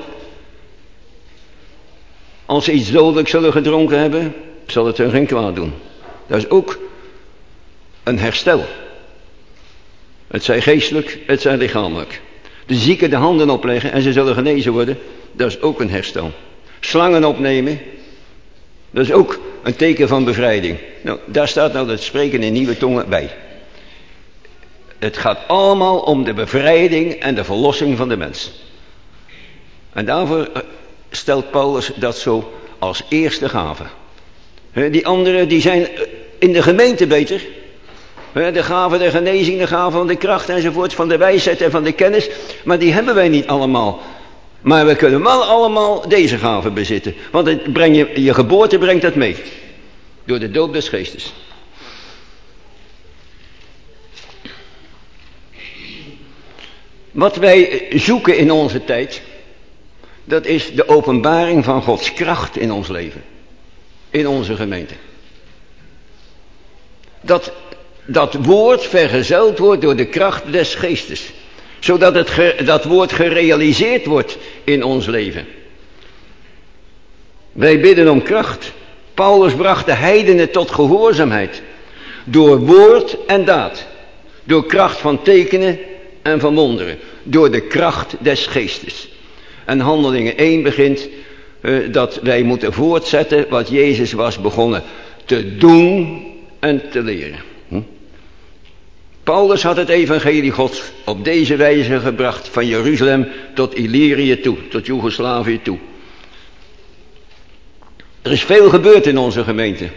als ze iets dodelijks zullen gedronken hebben, zal het hun geen kwaad doen. Dat is ook een herstel. Het zij geestelijk, het zij lichamelijk. De zieken de handen opleggen en ze zullen genezen worden, dat is ook een herstel. Slangen opnemen, dat is ook een teken van bevrijding. Nou, daar staat nou dat spreken in nieuwe tongen bij. Het gaat allemaal om de bevrijding en de verlossing van de mens. En daarvoor stelt Paulus dat zo als eerste gave. Die anderen die zijn in de gemeente beter. De gave der genezing, de gave van de kracht enzovoort, van de wijsheid en van de kennis. Maar die hebben wij niet allemaal. Maar we kunnen wel allemaal deze gaven bezitten. Want je geboorte brengt dat mee. Door de doop des geestes. Wat wij zoeken in onze tijd, dat is de openbaring van Gods kracht in ons leven. In onze gemeente. Dat woord vergezeld wordt door de kracht des geestes. Zodat dat woord gerealiseerd wordt in ons leven. Wij bidden om kracht. Paulus bracht de heidenen tot gehoorzaamheid. Door woord en daad. Door kracht van tekenen en van wonderen. Door de kracht des geestes. En Handelingen 1 begint dat wij moeten voortzetten wat Jezus was begonnen te doen en te leren. Paulus had het evangelie Gods op deze wijze gebracht van Jeruzalem tot Illyrië toe, tot Joegoslavië toe. Er is veel gebeurd in onze gemeente.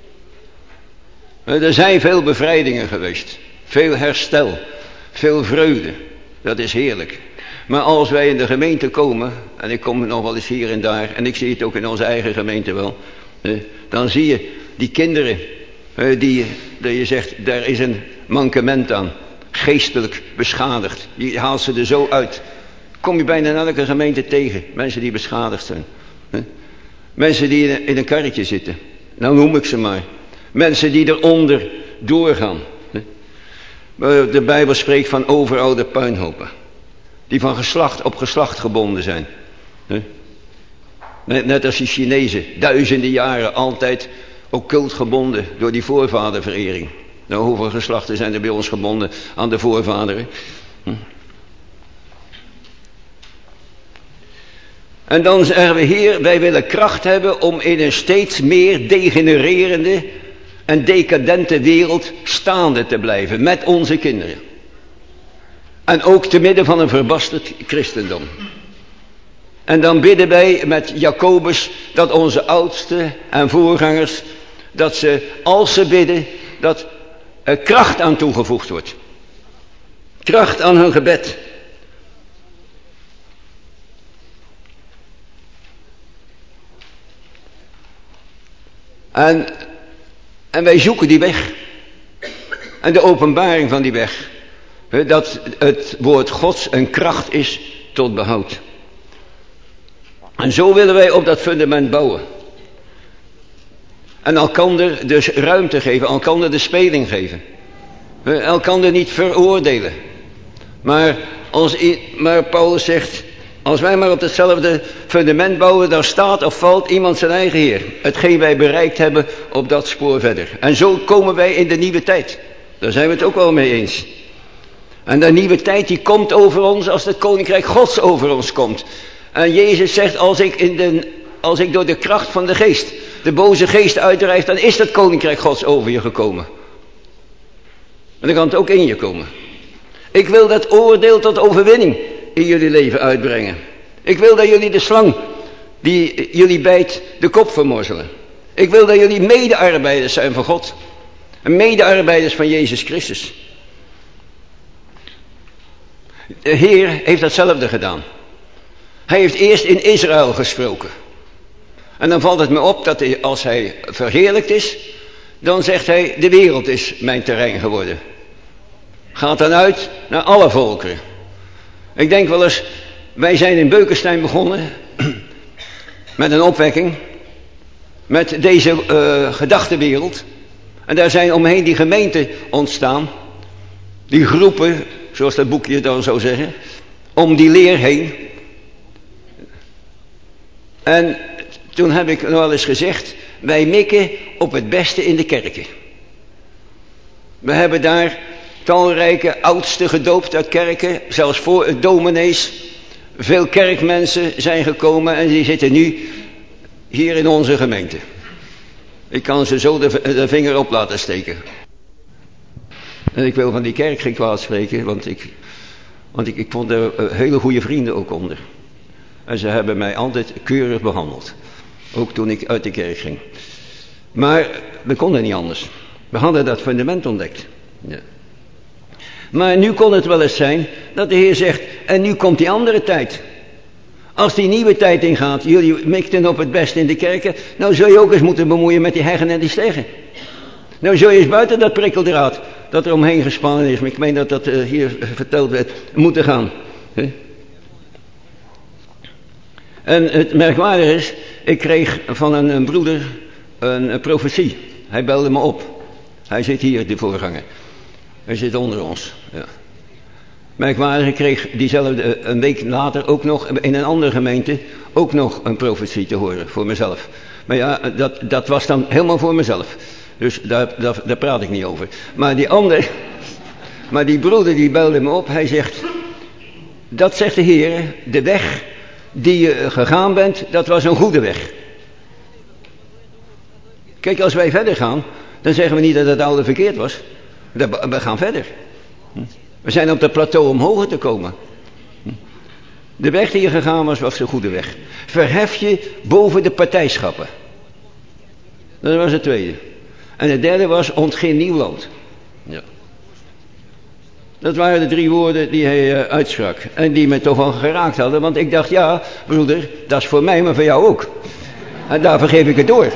Er zijn veel bevrijdingen geweest, veel herstel, veel vreugde. Dat is heerlijk. Maar als wij in de gemeente komen, en ik kom nog wel eens hier en daar, en ik zie het ook in onze eigen gemeente wel, dan zie je die kinderen, dat je zegt, daar is een mankement aan, geestelijk beschadigd. Je haalt ze er zo uit. Kom je bijna in elke gemeente tegen, mensen die beschadigd zijn. Mensen die in een karretje zitten, nou noem ik ze maar. Mensen die eronder doorgaan. De Bijbel spreekt van overoude puinhopen. Die van geslacht op geslacht gebonden zijn. Net als die Chinezen. Duizenden jaren altijd occult gebonden door die voorvaderverering. Nou, hoeveel geslachten zijn er bij ons gebonden aan de voorvaderen? En dan zeggen we, Heer, wij willen kracht hebben om in een steeds meer degenererende en decadente wereld staande te blijven met onze kinderen. En ook te midden van een verbasterd christendom. En dan bidden wij met Jacobus dat onze oudsten en voorgangers, dat ze, als ze bidden, dat er kracht aan toegevoegd wordt. Kracht aan hun gebed. En wij zoeken die weg. En de openbaring van die weg. Dat het woord Gods een kracht is tot behoud. En zo willen wij op dat fundament bouwen. En elkander dus ruimte geven, elkander de speling geven. Elkander niet veroordelen. Maar Paulus zegt, als wij maar op hetzelfde fundament bouwen, dan staat of valt iemand zijn eigen Heer. Hetgeen wij bereikt hebben op dat spoor verder. En zo komen wij in de nieuwe tijd. Daar zijn we het ook wel mee eens. En de nieuwe tijd die komt over ons als het koninkrijk Gods over ons komt. En Jezus zegt, als ik door de kracht van de geest, de boze geest uitdrijf, dan is dat koninkrijk Gods over je gekomen. En dan kan het ook in je komen. Ik wil dat oordeel tot overwinning in jullie leven uitbrengen. Ik wil dat jullie de slang die jullie bijt de kop vermorzelen. Ik wil dat jullie medearbeiders zijn van God. En medearbeiders van Jezus Christus. De Heer heeft datzelfde gedaan. Hij heeft eerst in Israël gesproken. En dan valt het me op dat als hij verheerlijkt is, dan zegt hij, de wereld is mijn terrein geworden. Gaat dan uit naar alle volkeren. Ik denk wel eens, wij zijn in Beukenstein begonnen met een opwekking, met deze gedachtenwereld. En daar zijn omheen die gemeenten ontstaan, die groepen, zoals dat boekje dan zou zeggen, om die leer heen. En toen heb ik wel eens gezegd, wij mikken op het beste in de kerken. We hebben daar talrijke oudsten gedoopt uit kerken, zelfs voor het dominees. Veel kerkmensen zijn gekomen en die zitten nu hier in onze gemeente. Ik kan ze zo de vinger op laten steken. En ik wil van die kerk geen kwaad spreken, want ik vond er hele goede vrienden ook onder. En ze hebben mij altijd keurig behandeld. Ook toen ik uit de kerk ging. Maar we konden niet anders. We hadden dat fundament ontdekt. Ja. Maar nu kon het wel eens zijn dat de Heer zegt, en nu komt die andere tijd. Als die nieuwe tijd ingaat, jullie mikten op het best in de kerken, nou zul je ook eens moeten bemoeien met die heggen en die steggen. Nou zul je eens buiten dat prikkeldraad, dat er omheen gespannen is, maar ik meen dat dat hier verteld werd, moeten gaan. En het merkwaardige is, ik kreeg van een broeder een profetie. Hij belde me op. Hij zit hier, de voorganger. Hij zit onder ons. Ja. Merkwaardig, ik kreeg diezelfde een week later ook nog in een andere gemeente ook nog een profetie te horen voor mezelf. Maar ja, dat was dan helemaal voor mezelf. Dus daar praat ik niet over. Maar die broeder die belde me op, hij zegt, dat zegt de Heer, de weg die je gegaan bent, dat was een goede weg. Kijk, als wij verder gaan, dan zeggen we niet dat het oude verkeerd was. We gaan verder. We zijn op het plateau om hoger te komen. De weg die je gegaan was de goede weg. Verhef je boven de partijschappen. Dat was het tweede. En het derde was ontgin nieuw land. Ja. Dat waren de 3 woorden die hij uitsprak. En die me toch wel geraakt hadden. Want ik dacht, ja, broeder, dat is voor mij, maar voor jou ook. En daarvoor geef ik het door.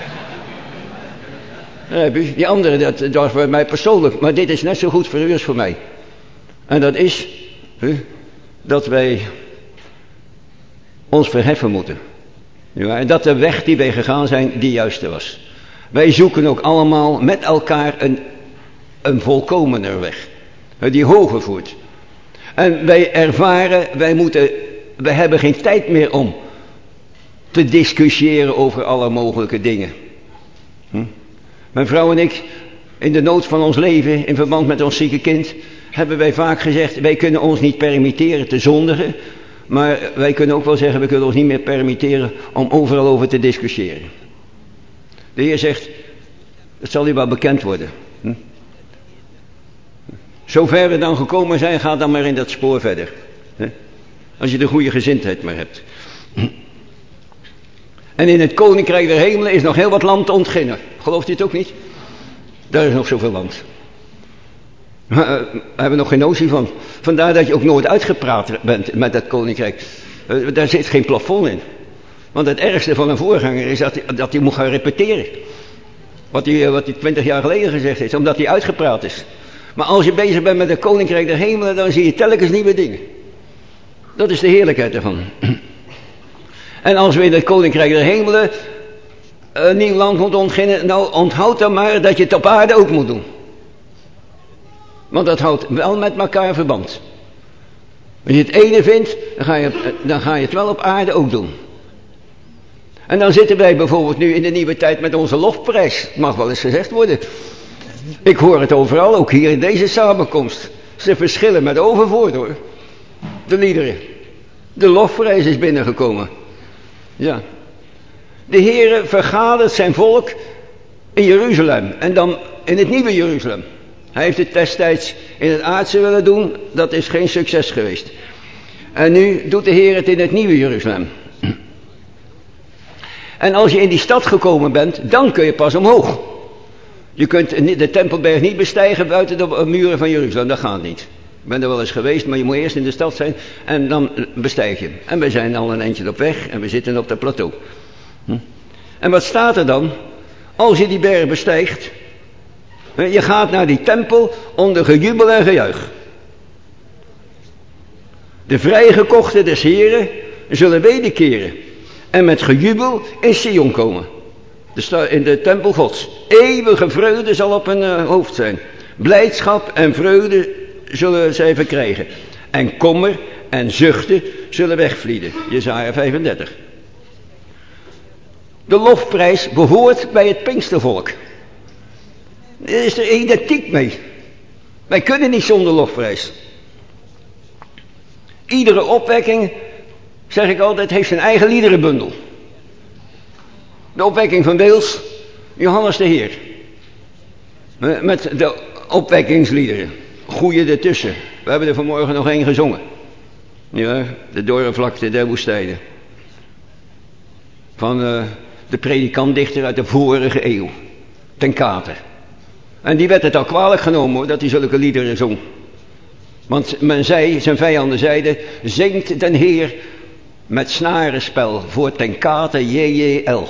Die andere, dat was voor mij persoonlijk. Maar dit is net zo goed voor u als voor mij. En dat is dat wij ons verheffen moeten. Ja, en dat de weg die wij gegaan zijn, die juiste was. Wij zoeken ook allemaal met elkaar een volkomener weg. Die hoger voert. En wij ervaren, wij hebben geen tijd meer om te discussiëren over alle mogelijke dingen. Mijn vrouw en ik, in de nood van ons leven, in verband met ons zieke kind, hebben wij vaak gezegd, wij kunnen ons niet permitteren te zondigen, maar wij kunnen ook wel zeggen, we kunnen ons niet meer permitteren om overal over te discussiëren. De Heer zegt, het zal u wel bekend worden. Zover we dan gekomen zijn, ga dan maar in dat spoor verder. Als je de goede gezindheid maar hebt. En in het koninkrijk der hemelen is nog heel wat land te ontginnen. Gelooft u het ook niet? Daar is nog zoveel land. Daar hebben we nog geen notie van. Vandaar dat je ook nooit uitgepraat bent met dat koninkrijk. Daar zit geen plafond in. Want het ergste van een voorganger is dat hij moet gaan repeteren. Wat hij 20 jaar geleden gezegd heeft. Omdat hij uitgepraat is. Maar als je bezig bent met het koninkrijk der hemelen, dan zie je telkens nieuwe dingen. Dat is de heerlijkheid ervan. En als we in het koninkrijk der hemelen een nieuw land moeten ontginnen, nou onthoud dan maar dat je het op aarde ook moet doen. Want dat houdt wel met elkaar verband. Als je het ene vindt, dan ga je het wel op aarde ook doen. En dan zitten wij bijvoorbeeld nu in de nieuwe tijd met onze lofprijs. Het mag wel eens gezegd worden. Ik hoor het overal, ook hier in deze samenkomst. Ze verschillen met overvoort hoor. De liederen. De lofprijs is binnengekomen. Ja. De Heere vergadert zijn volk in Jeruzalem. En dan in het nieuwe Jeruzalem. Hij heeft het destijds in het aardse willen doen. Dat is geen succes geweest. En nu doet de Heer het in het nieuwe Jeruzalem. En als je in die stad gekomen bent, dan kun je pas omhoog. Je kunt de Tempelberg niet bestijgen buiten de muren van Jeruzalem. Dat gaat niet. Ik ben er wel eens geweest, maar je moet eerst in de stad zijn en dan bestijg je. En wij zijn al een eindje op weg en we zitten op dat plateau. En wat staat er dan? Als je die berg bestijgt, je gaat naar die tempel onder gejubel en gejuich. De vrijgekochten des Heren zullen wederkeren en met gejubel in Sion komen. In de tempel Gods. Eeuwige vreugde zal op hun hoofd zijn. Blijdschap en vreugde zullen zij verkrijgen. En kommer en zuchten zullen wegvlieden. Jesaja 35. De lofprijs behoort bij het Pinkstervolk. Dit is er identiek mee. Wij kunnen niet zonder lofprijs. Iedere opwekking, zeg ik altijd, heeft zijn eigen liederenbundel. De opwekking van Wales, Johannes de Heer. Met de opwekkingsliederen. Goeie ertussen. We hebben er vanmorgen nog één gezongen. Ja, de dorre vlakte der woestijnen. Van de predikantdichter uit de vorige eeuw. Ten Kate. En die werd het al kwalijk genomen hoor, dat hij zulke liederen zong. Want men zei, zijn vijanden zeiden, zingt den Heer met snarenspel voor Ten Kate JJL.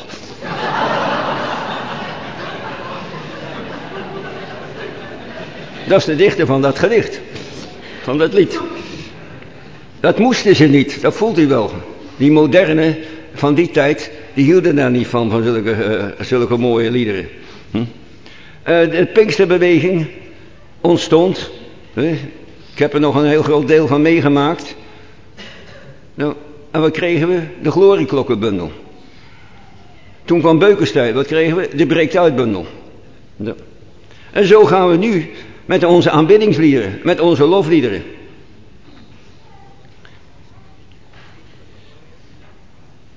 Dat is de dichter van dat gedicht. Van dat lied. Dat moesten ze niet, dat voelt u wel. Die moderne van die tijd, die hielden daar niet van zulke mooie liederen. De Pinksterbeweging ontstond. Ik heb er nog een heel groot deel van meegemaakt. Nou, en wat kregen we? De glorieklokkenbundel. Toen kwam Beukenstein, wat kregen we? De breekt uitbundel. Ja. En zo gaan we nu met onze aanbiddingsliederen, met onze lofliederen.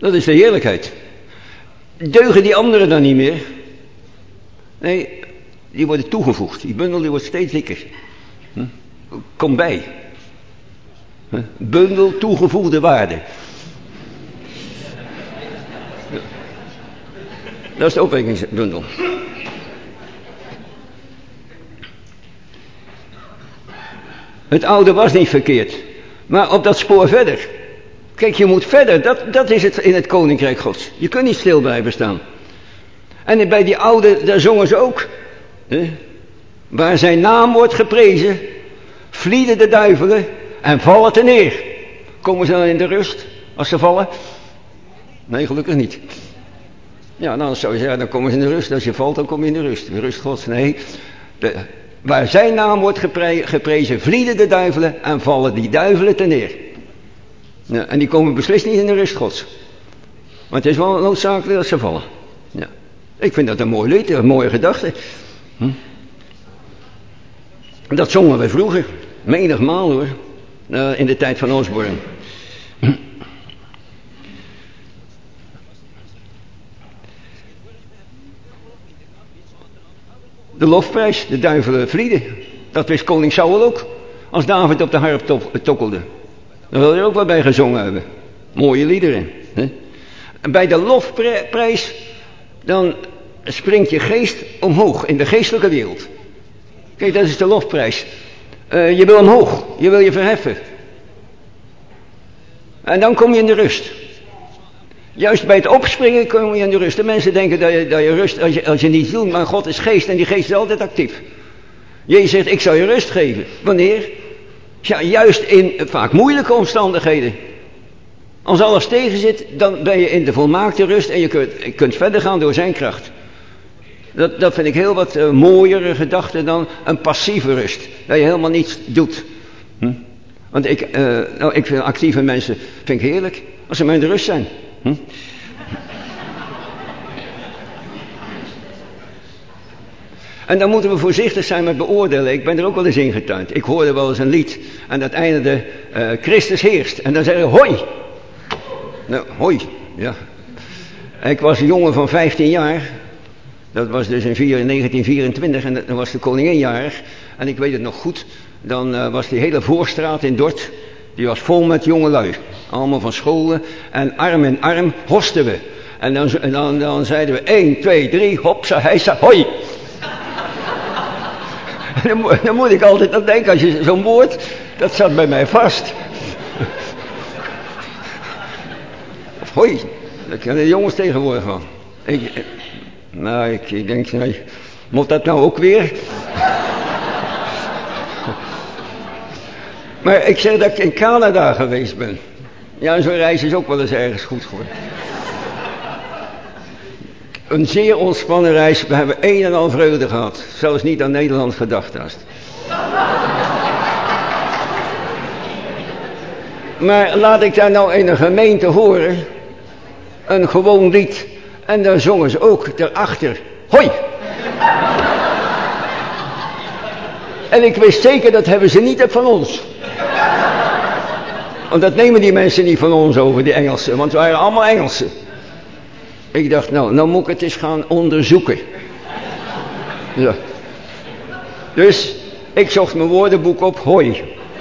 Dat is de heerlijkheid. Deugen die anderen dan niet meer? Nee, die worden toegevoegd. Die bundel die wordt steeds dikker. Kom bij. Bundel toegevoegde waarde. Dat is de opwekkingsbundel. Het oude was niet verkeerd. Maar op dat spoor verder. Kijk, je moet verder. Dat is het in het koninkrijk Gods. Je kunt niet stil blijven staan. En bij die oude, daar zongen ze ook. Waar zijn naam wordt geprezen, vlieden de duivelen en vallen te neer. Komen ze dan in de rust als ze vallen? Nee, gelukkig niet. Ja, dan zou je zeggen, dan komen ze in de rust. Als je valt, dan kom je in de rust. De rust Gods, nee. Waar zijn naam wordt geprezen, vlieden de duivelen en vallen die duivelen te neer. Ja, en die komen beslist niet in de rust Gods. Maar het is wel noodzakelijk dat ze vallen. Ja. Ik vind dat een mooi lied, een mooie gedachte. Dat zongen we vroeger, menigmaal hoor, in de tijd van Osborne. De lofprijs, de duivelen vlieden. Dat wist koning Saul ook. Als David op de harp tokkelde. Daar wil je ook wat bij gezongen hebben. Mooie liederen. Hè? En bij de lofprijs, dan springt je geest omhoog in de geestelijke wereld. Kijk, dat is de lofprijs. Je wil omhoog, je wil je verheffen. En dan kom je in de rust. Juist bij het opspringen kom je in de rust. De mensen denken dat je rust als je niets doet, maar God is geest en die geest is altijd actief. Jezus zegt, ik zal je rust geven. Wanneer? Ja, juist in vaak moeilijke omstandigheden. Als alles tegen zit, dan ben je in de volmaakte rust en je kunt verder gaan door zijn kracht. Dat vind ik heel wat mooiere gedachte dan een passieve rust. Dat je helemaal niets doet. Want ik vind actieve mensen vind ik heerlijk. Als ze maar in de rust zijn. En dan moeten we voorzichtig zijn met beoordelen. Ik ben er ook wel eens ingetuind. Ik hoorde wel eens een lied. En dat eindigde, Christus heerst. En dan zeggen we, hoi. Nou, hoi. Ja. Ik was een jongen van 15 jaar. Dat was dus in 1924 en dan was de koningin jarig. En ik weet het nog goed. Dan was die hele voorstraat in Dort. Die was vol met jongelui. Allemaal van scholen. En arm in arm hosten we. En dan zeiden we 1, 2, 3, hopsa, heisa, hoi. Dan moet ik altijd aan denken, als je zo'n woord, dat zat bij mij vast. Of hoi, daar kennen de jongens tegenwoordig van. Ik denk, nee, moet dat nou ook weer? Maar ik zeg dat ik in Canada geweest ben. Ja, zo'n reis is ook wel eens ergens goed voor. Een zeer ontspannen reis. We hebben een en al vreugde gehad. Zelfs niet aan Nederland gedacht haast. Maar laat ik daar nou in een gemeente horen. Een gewoon lied. En daar zongen ze ook daarachter. Hoi! En ik wist zeker, dat hebben ze niet van ons. Want dat nemen die mensen niet van ons over, die Engelsen. Want we waren allemaal Engelsen. Ik dacht, nou moet ik het eens gaan onderzoeken. Ja. Dus ik zocht mijn woordenboek op, hoi.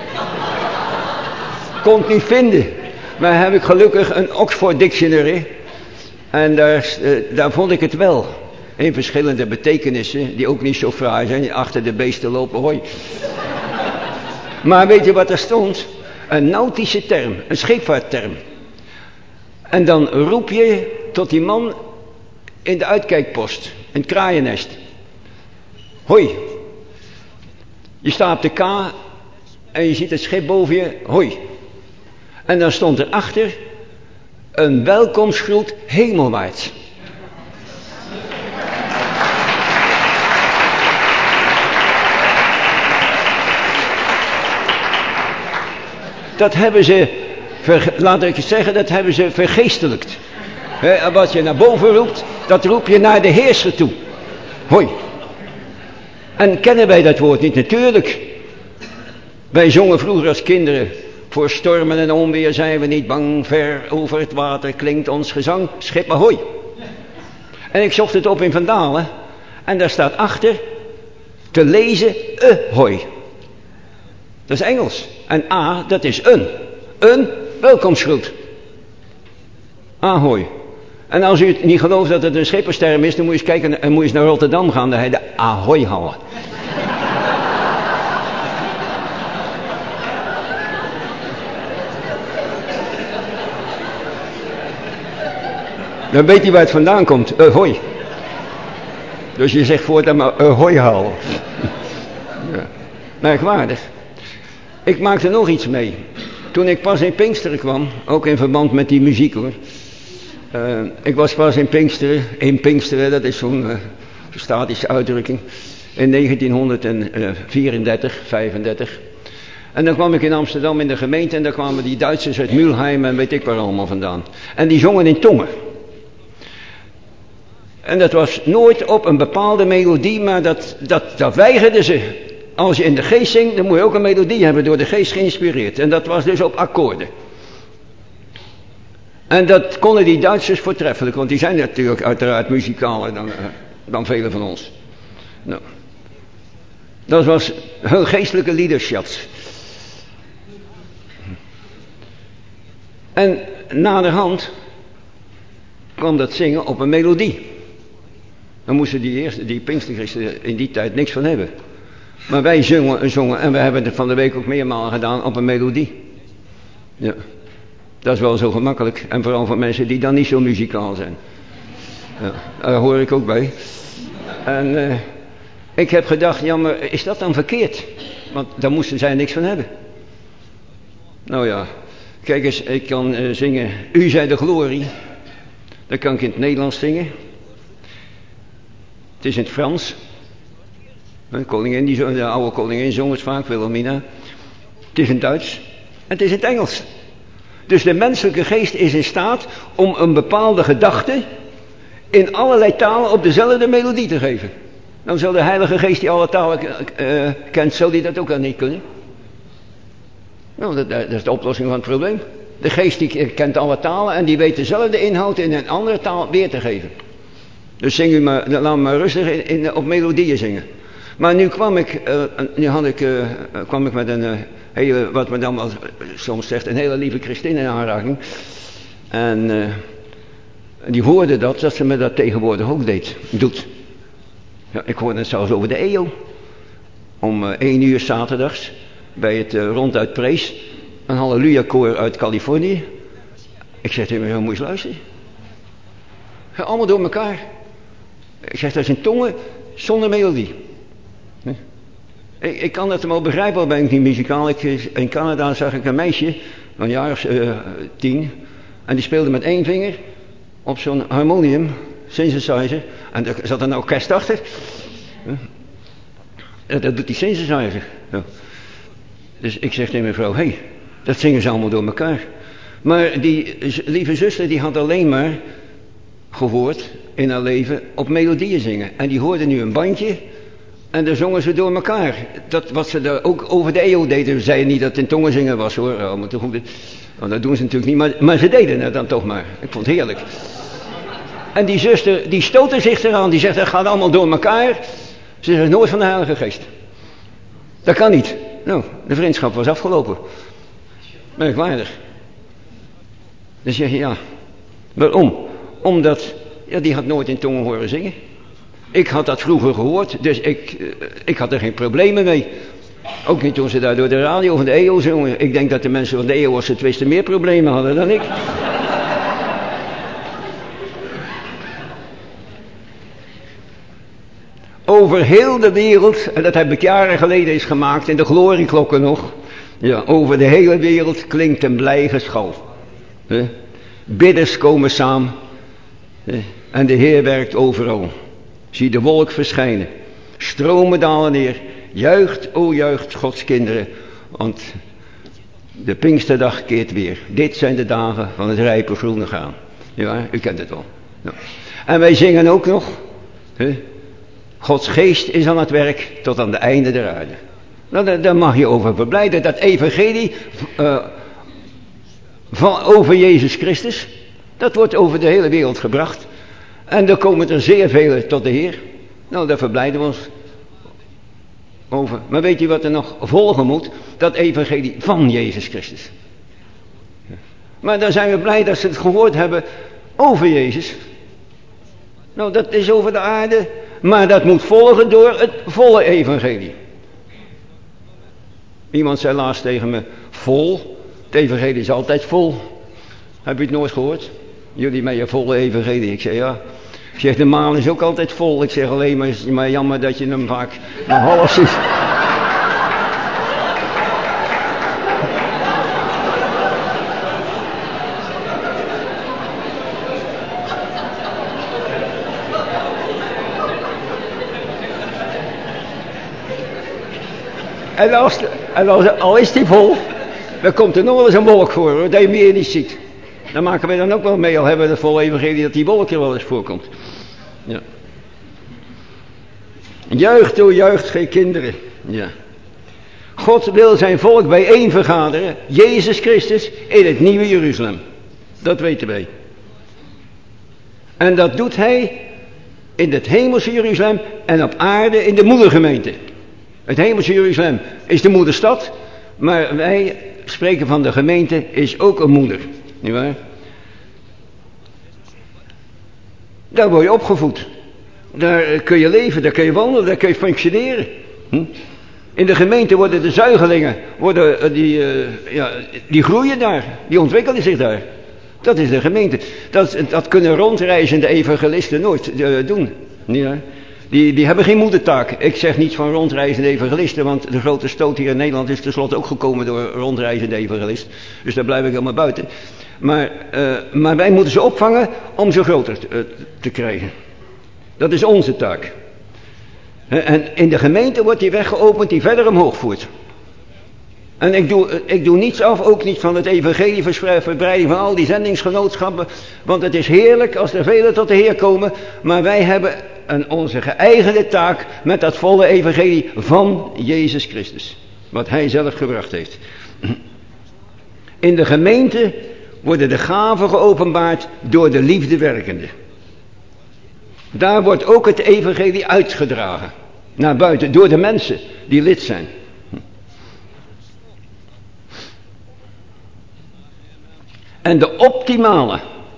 Kon het niet vinden. Maar heb ik gelukkig een Oxford Dictionary. En daar vond ik het wel. In verschillende betekenissen, die ook niet zo fraai zijn. Achter de beesten lopen, hoi. Maar weet je wat er stond? Een nautische term, een scheepvaartterm. En dan roep je tot die man in de uitkijkpost, in het kraaiennest. Hoi. Je staat op de K en je ziet het schip boven je, hoi. En dan stond erachter een welkomstgroet hemelwaarts. Dat hebben ze, laat ik het zeggen, dat hebben ze vergeestelijkt. Wat je naar boven roept, dat roep je naar de heerser toe. Hoi. En kennen wij dat woord niet? Natuurlijk. Wij zongen vroeger als kinderen Voor stormen en onweer zijn we niet bang. Ver over het water klinkt ons gezang. Schip ahoy. En ik zocht het op in Van Dalen. En daar staat achter te lezen ahoy. Dat is Engels. En A, dat is een welkomstgroet. Ahoy. En als u het niet gelooft dat het een schippersterm is, dan moet je eens kijken en moet je eens naar Rotterdam gaan. Daar heb je de Ahoy-hallen. Dan weet hij waar het vandaan komt. Ahoy. Dus je zegt voortaan maar Ahoy-hal. Ja. Merkwaardig. Ik maakte nog iets mee. Toen ik pas in Pinksteren kwam, ook in verband met die muziek hoor. Ik was pas in Pinksteren, dat is zo'n statische uitdrukking, in 1934, 35. En dan kwam ik in Amsterdam in de gemeente en daar kwamen die Duitsers uit Mülheim en weet ik waar allemaal vandaan. En die zongen in tongen. En dat was nooit op een bepaalde melodie, maar dat weigerden ze. Als je in de geest zingt, dan moet je ook een melodie hebben, door de geest geïnspireerd. En dat was dus op akkoorden. En dat konden die Duitsers voortreffelijk, want die zijn natuurlijk uiteraard muzikaler dan velen van ons. Nou, dat was hun geestelijke liederschatz. En naderhand kwam dat zingen op een melodie. Dan moesten die Pinksterchristen in die tijd niks van hebben. Maar wij zongen en we hebben het van de week ook meermalen gedaan op een melodie. Ja. Dat is wel zo gemakkelijk. En vooral voor mensen die dan niet zo muzikaal zijn. Ja, daar hoor ik ook bij. En ik heb gedacht, ja maar is dat dan verkeerd? Want daar moesten zij niks van hebben. Nou ja, kijk eens, ik kan zingen, U zij de glorie. Dat kan ik in het Nederlands zingen. Het is in het Frans. De oude koningin zong het vaak, Wilhelmina. Het is in het Duits. En het is in het Engels. Dus de menselijke geest is in staat om een bepaalde gedachte in allerlei talen op dezelfde melodie te geven. Dan zal de Heilige Geest die alle talen kent, zal die dat ook al niet kunnen? Nou, dat is de oplossing van het probleem. De geest die kent alle talen en die weet dezelfde inhoud in een andere taal weer te geven. Dus zing u maar, laat me maar rustig op melodieën zingen. Maar nu kwam ik met een hele, wat men dan wel soms zegt, een hele lieve christin in aanraking. En die hoorde dat ze me dat tegenwoordig ook doet. Ja, ik hoorde het zelfs over de EO. Om 1 uur zaterdags bij het Ronduit Prees. Een halleluja-koor uit Californië. Ik zeg tegen hem, moet je eens luisteren. Ja, allemaal door elkaar. Ik zeg, dat zijn tongen zonder melodie. Ik kan dat wel begrijpen, al ben ik niet muzikaal. In Canada zag ik een meisje, van een jaar of 10. En die speelde met 1 vinger op zo'n harmonium, synthesizer. En er zat een orkest achter. Dat doet die synthesizer. Ja. Dus ik zeg tegen mijn vrouw, hé, dat zingen ze allemaal door elkaar. Maar die lieve zuster die had alleen maar gehoord in haar leven op melodieën zingen. En die hoorde nu een bandje en daar zongen ze door elkaar. Dat wat ze daar ook over de EO deden. Ze zeiden niet dat het in tongen zingen was hoor. Oh, maar want dat doen ze natuurlijk niet. Maar ze deden het dan toch maar. Ik vond het heerlijk. En die zuster die stootte zich eraan. Die zegt, dat gaat allemaal door elkaar. Ze zegt, nooit van de Heilige Geest. Dat kan niet. Nou, de vriendschap was afgelopen. Merkwaardig. Dan zeg je, ja, waarom? Omdat, ja, die had nooit in tongen horen zingen. Ik had dat vroeger gehoord, dus ik had er geen problemen mee. Ook niet toen ze daar door de radio van de EO zongen. Ik denk dat de mensen van de EO, als ze twisten, meer problemen hadden dan ik. Over heel de wereld, en dat heb ik jaren geleden eens gemaakt, in de glorieklokken nog. Ja, over de hele wereld klinkt een blij geschal. Bidders komen samen. En de Heer werkt overal. Zie de wolk verschijnen. Stromen dalen neer. Juicht, o juicht, Gods kinderen. Want de Pinksterdag keert weer. Dit zijn de dagen van het rijpe groene graan. Ja, u kent het wel. Ja. En wij zingen ook nog. Gods geest is aan het werk tot aan de einde der aarde. Nou, daar mag je over verblijden. Dat evangelie over Jezus Christus. Dat wordt over de hele wereld gebracht. En er komen er zeer velen tot de Heer. Nou, daar verblijden we ons over. Maar weet u wat er nog volgen moet? Dat evangelie van Jezus Christus. Maar dan zijn we blij dat ze het gehoord hebben over Jezus. Nou, dat is over de aarde. Maar dat moet volgen door het volle evangelie. Iemand zei laatst tegen me, vol. Het evangelie is altijd vol. Heb je het nooit gehoord? Jullie met je volle evangelie. Ik zeg ja. Ik zeg de maan is ook altijd vol. Ik zeg alleen maar jammer dat je hem vaak nog half ziet. En al is die vol, dan komt er nog wel eens een wolk voor, hoor, dat je meer niet ziet. Dan maken wij dan ook wel mee, al hebben we het volle evangelie, dat die wolk er wel eens voorkomt. Ja. Juicht, o juicht, gij kinderen. Ja. God wil zijn volk bijeen vergaderen, Jezus Christus, in het nieuwe Jeruzalem. Dat weten wij. En dat doet hij in het hemelse Jeruzalem en op aarde in de moedergemeente. Het hemelse Jeruzalem is de moederstad, maar wij spreken van de gemeente is ook een moeder. Nietwaar? Daar word je opgevoed. Daar kun je leven, daar kun je wandelen, daar kun je functioneren. In de gemeente worden de zuigelingen, die groeien daar, die ontwikkelen zich daar. Dat is de gemeente. Dat kunnen rondreizende evangelisten nooit doen. Nietwaar? Die hebben geen moedertaak. Ik zeg niets van rondreizende evangelisten, want de grote stoot hier in Nederland is tenslotte ook gekomen door rondreizende evangelisten. Dus daar blijf ik helemaal buiten. Maar wij moeten ze opvangen om ze groter te krijgen. Dat is onze taak. En in de gemeente wordt die weg geopend die verder omhoog voert. En ik doe niets af, ook niet van het evangelie verbreiding van al die zendingsgenootschappen. Want het is heerlijk als er velen tot de Heer komen. Maar wij hebben onze geëigende taak met dat volle evangelie van Jezus Christus. Wat hij zelf gebracht heeft. In de gemeente worden de gaven geopenbaard door de liefde werkende. Daar wordt ook het evangelie uitgedragen. Naar buiten, door de mensen die lid zijn. En de optimale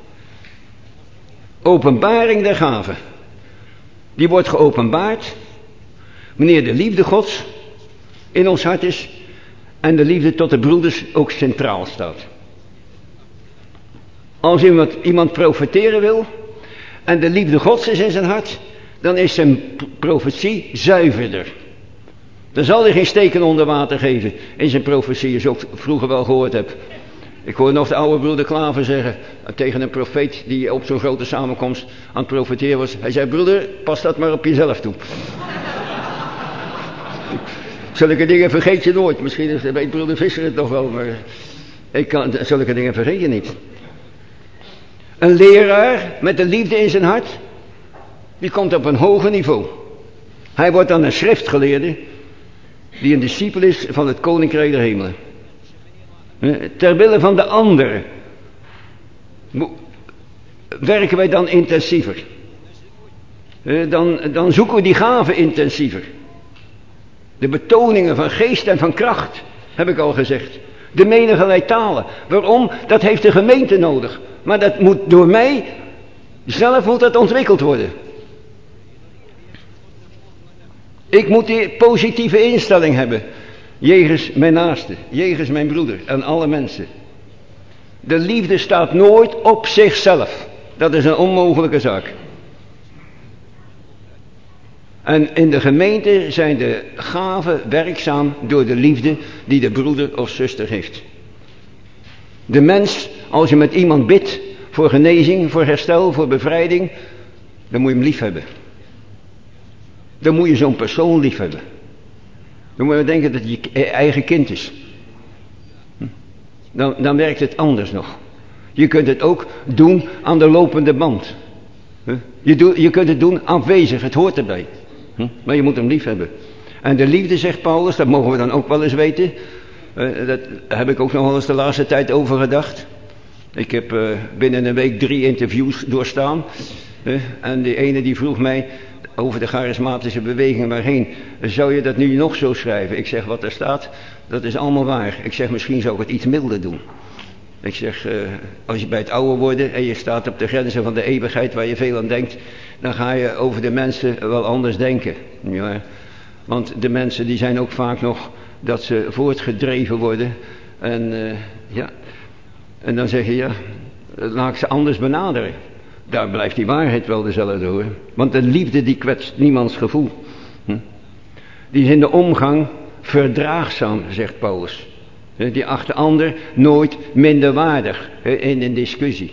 openbaring der gaven, die wordt geopenbaard wanneer de liefde Gods in ons hart is en de liefde tot de broeders ook centraal staat. Als iemand profeteren wil en de liefde Gods is in zijn hart, dan is zijn profetie zuiverder. Dan zal hij geen steken onder water geven in zijn profetie, zoals ik vroeger wel gehoord heb. Ik hoor nog de oude broeder Klaver zeggen tegen een profeet die op zo'n grote samenkomst aan het profeteren was. Hij zei, broeder, pas dat maar op jezelf toe. Zulke dingen vergeet je nooit. Misschien weet broeder Visser het nog wel, maar zulke dingen vergeet je niet. Een leraar met de liefde in zijn hart, die komt op een hoger niveau. Hij wordt dan een schriftgeleerde die een discipel is van het koninkrijk der hemelen. Ter wille van de ander werken wij dan intensiever. Dan zoeken we die gaven intensiever. De betoningen van geest en van kracht, heb ik al gezegd. De menigelijkheid talen. Waarom? Dat heeft de gemeente nodig. Maar dat moet door mij, zelf moet dat ontwikkeld worden. Ik moet die positieve instelling hebben. Jegens mijn naaste, jegens mijn broeder en alle mensen. De liefde staat nooit op zichzelf. Dat is een onmogelijke zaak. En in de gemeente zijn de gaven werkzaam door de liefde die de broeder of zuster heeft. De mens, als je met iemand bidt voor genezing, voor herstel, voor bevrijding, dan moet je hem lief hebben. Dan moet je zo'n persoon lief hebben. Dan moet je denken dat het je eigen kind is. Dan werkt het anders nog. Je kunt het ook doen aan de lopende band. Je kunt het doen afwezig, het hoort erbij. Maar je moet hem lief hebben. En de liefde, zegt Paulus, dat mogen we dan ook wel eens weten. Daar heb ik ook nog wel eens de laatste tijd over gedacht. Ik heb binnen een week 3 interviews doorstaan. En de ene die vroeg mij over de charismatische beweging waarheen. Zou je dat nu nog zo schrijven? Ik zeg, wat er staat, dat is allemaal waar. Ik zeg, misschien zou ik het iets milder doen. Ik zeg, als je bij het ouder worden en je staat op de grenzen van de eeuwigheid waar je veel aan denkt, dan ga je over de mensen wel anders denken. Ja, want de mensen die zijn ook vaak nog dat ze voortgedreven worden. En en dan zeg je, ja, laat ik ze anders benaderen. Daar blijft die waarheid wel dezelfde hoor. Want de liefde die kwetst niemands gevoel. Die is in de omgang verdraagzaam, zegt Paulus. Die acht de ander nooit minderwaardig in een discussie.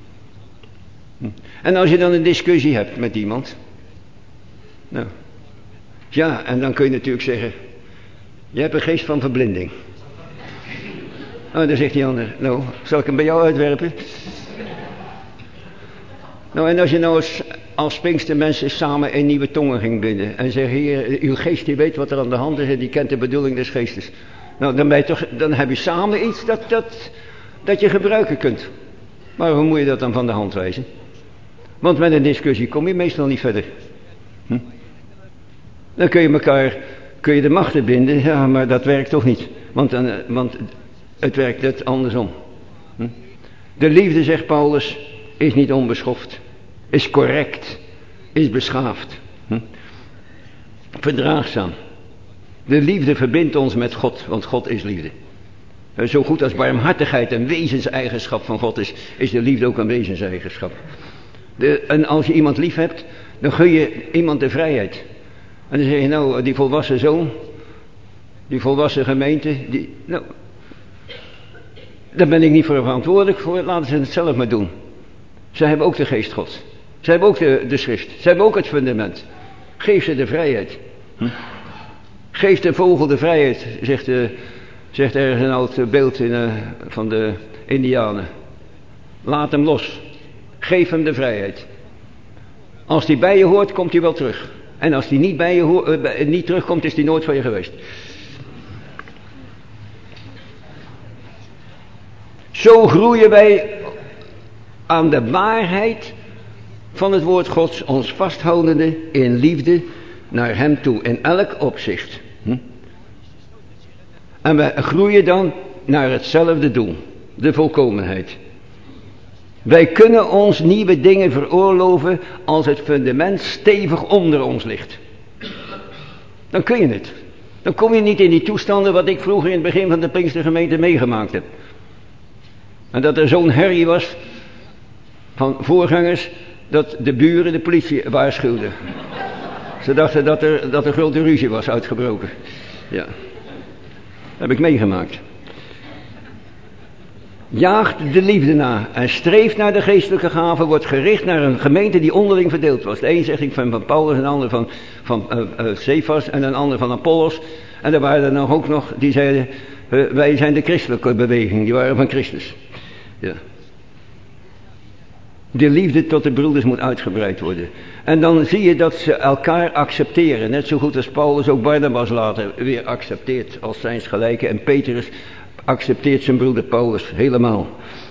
En als je dan een discussie hebt met iemand. Nou, ja, en dan kun je natuurlijk zeggen, je hebt een geest van verblinding. Oh, dan zegt die ander, nou, zal ik hem bij jou uitwerpen? Nou, en als je nou als Pinkstermensen samen in nieuwe tongen ging bidden en zeggen, Heer, uw geest die weet wat er aan de hand is en die kent de bedoeling des geestes. Nou, dan heb je samen iets dat je gebruiken kunt. Maar hoe moet je dat dan van de hand wijzen? Want met een discussie kom je meestal niet verder. Dan kun je de machten binden, ja, maar dat werkt toch niet. Want het werkt net andersom. De liefde, zegt Paulus, is niet onbeschoft, is correct, is beschaafd, verdraagzaam. De liefde verbindt ons met God, want God is liefde. Zo goed als barmhartigheid een wezenseigenschap van God is de liefde ook een wezenseigenschap. En als je iemand lief hebt, dan gun je iemand de vrijheid. En dan zeg je, nou, die volwassen zoon, die volwassen gemeente, daar ben ik niet voor verantwoordelijk voor, laten ze het zelf maar doen. Zij hebben ook de geest Gods. Zij hebben ook de schrift. Zij hebben ook het fundament. Geef ze de vrijheid. Geef de vogel de vrijheid, zegt ergens een oud beeld van de Indianen. Laat hem los. Geef hem de vrijheid. Als die bij je hoort, komt hij wel terug. En als die niet bij je niet terugkomt, is die nooit van je geweest. Zo groeien wij aan de waarheid van het woord Gods, ons vasthoudende in liefde naar hem toe, in elk opzicht. En we groeien dan naar hetzelfde doel, de volkomenheid. Wij kunnen ons nieuwe dingen veroorloven als het fundament stevig onder ons ligt. Dan kun je het. Dan kom je niet in die toestanden wat ik vroeger in het begin van de Pinkstergemeente meegemaakt heb. En dat er zo'n herrie was van voorgangers dat de buren de politie waarschuwden. Ze dachten dat er grote ruzie was uitgebroken. Ja. Dat heb ik meegemaakt. Jaagt de liefde na en streeft naar de geestelijke gaven, wordt gericht naar een gemeente die onderling verdeeld was. De een zegt ik van Paulus, een ander van Cephas en een ander van Apollos. En er waren er nog ook nog die zeiden, wij zijn de christelijke beweging, die waren van Christus. Ja. De liefde tot de broeders moet uitgebreid worden. En dan zie je dat ze elkaar accepteren. Net zo goed als Paulus ook Barnabas later weer accepteert als zijns gelijke. En Petrus accepteert zijn broeder Paulus helemaal.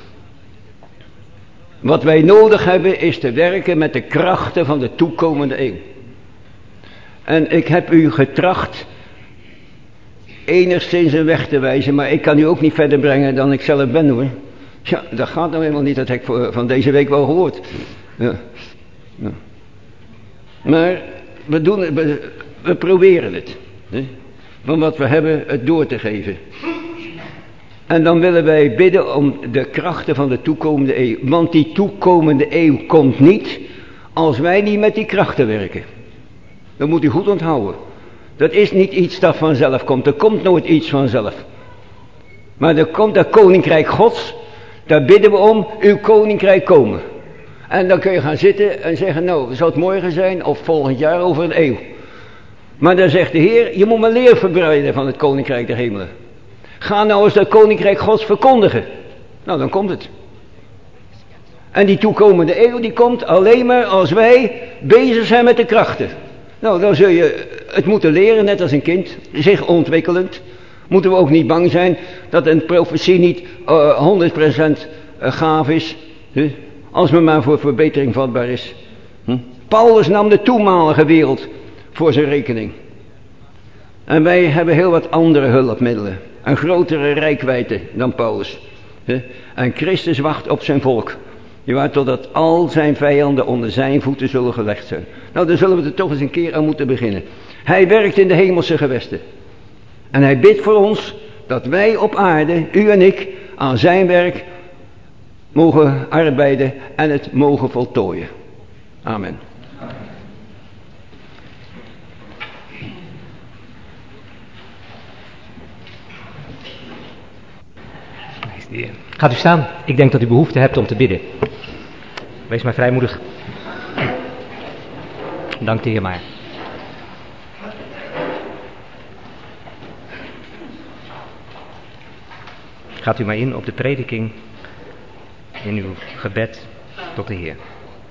Wat wij nodig hebben is te werken met de krachten van de toekomende eeuw. En ik heb u getracht enigszins een weg te wijzen, maar ik kan u ook niet verder brengen dan ik zelf ben hoor. Ja, dat gaat nou helemaal niet, dat heb ik van deze week wel gehoord. Ja. Ja. Maar we proberen het. Hè? Van wat we hebben het door te geven. En dan willen wij bidden om de krachten van de toekomende eeuw. Want die toekomende eeuw komt niet als wij niet met die krachten werken. Dat moet u goed onthouden. Dat is niet iets dat vanzelf komt. Er komt nooit iets vanzelf. Maar er komt dat koninkrijk Gods. Daar bidden we om, uw koninkrijk komen. En dan kun je gaan zitten en zeggen, nou, zal het morgen zijn of volgend jaar over een eeuw. Maar dan zegt de Heer, je moet maar leer verbreiden van het koninkrijk der hemelen. Ga nou eens dat koninkrijk Gods verkondigen. Nou, dan komt het. En die toekomende eeuw, die komt alleen maar als wij bezig zijn met de krachten. Nou, dan zul je het moeten leren, net als een kind, zich ontwikkelend. Moeten we ook niet bang zijn dat een profetie niet 100% gaaf is. Als men maar voor verbetering vatbaar is. Paulus nam de toenmalige wereld voor zijn rekening. En wij hebben heel wat andere hulpmiddelen. Een grotere reikwijdte dan Paulus. En Christus wacht op zijn volk. Totdat al zijn vijanden onder zijn voeten zullen gelegd zijn. Nou, daar zullen we er toch eens een keer aan moeten beginnen. Hij werkt in de hemelse gewesten. En hij bidt voor ons dat wij op aarde, u en ik, aan zijn werk mogen arbeiden en het mogen voltooien. Amen. Gaat u staan. Ik denk dat u behoefte hebt om te bidden. Wees maar vrijmoedig. Dank de Heer maar. Gaat u maar in op de prediking in uw gebed tot de Heer.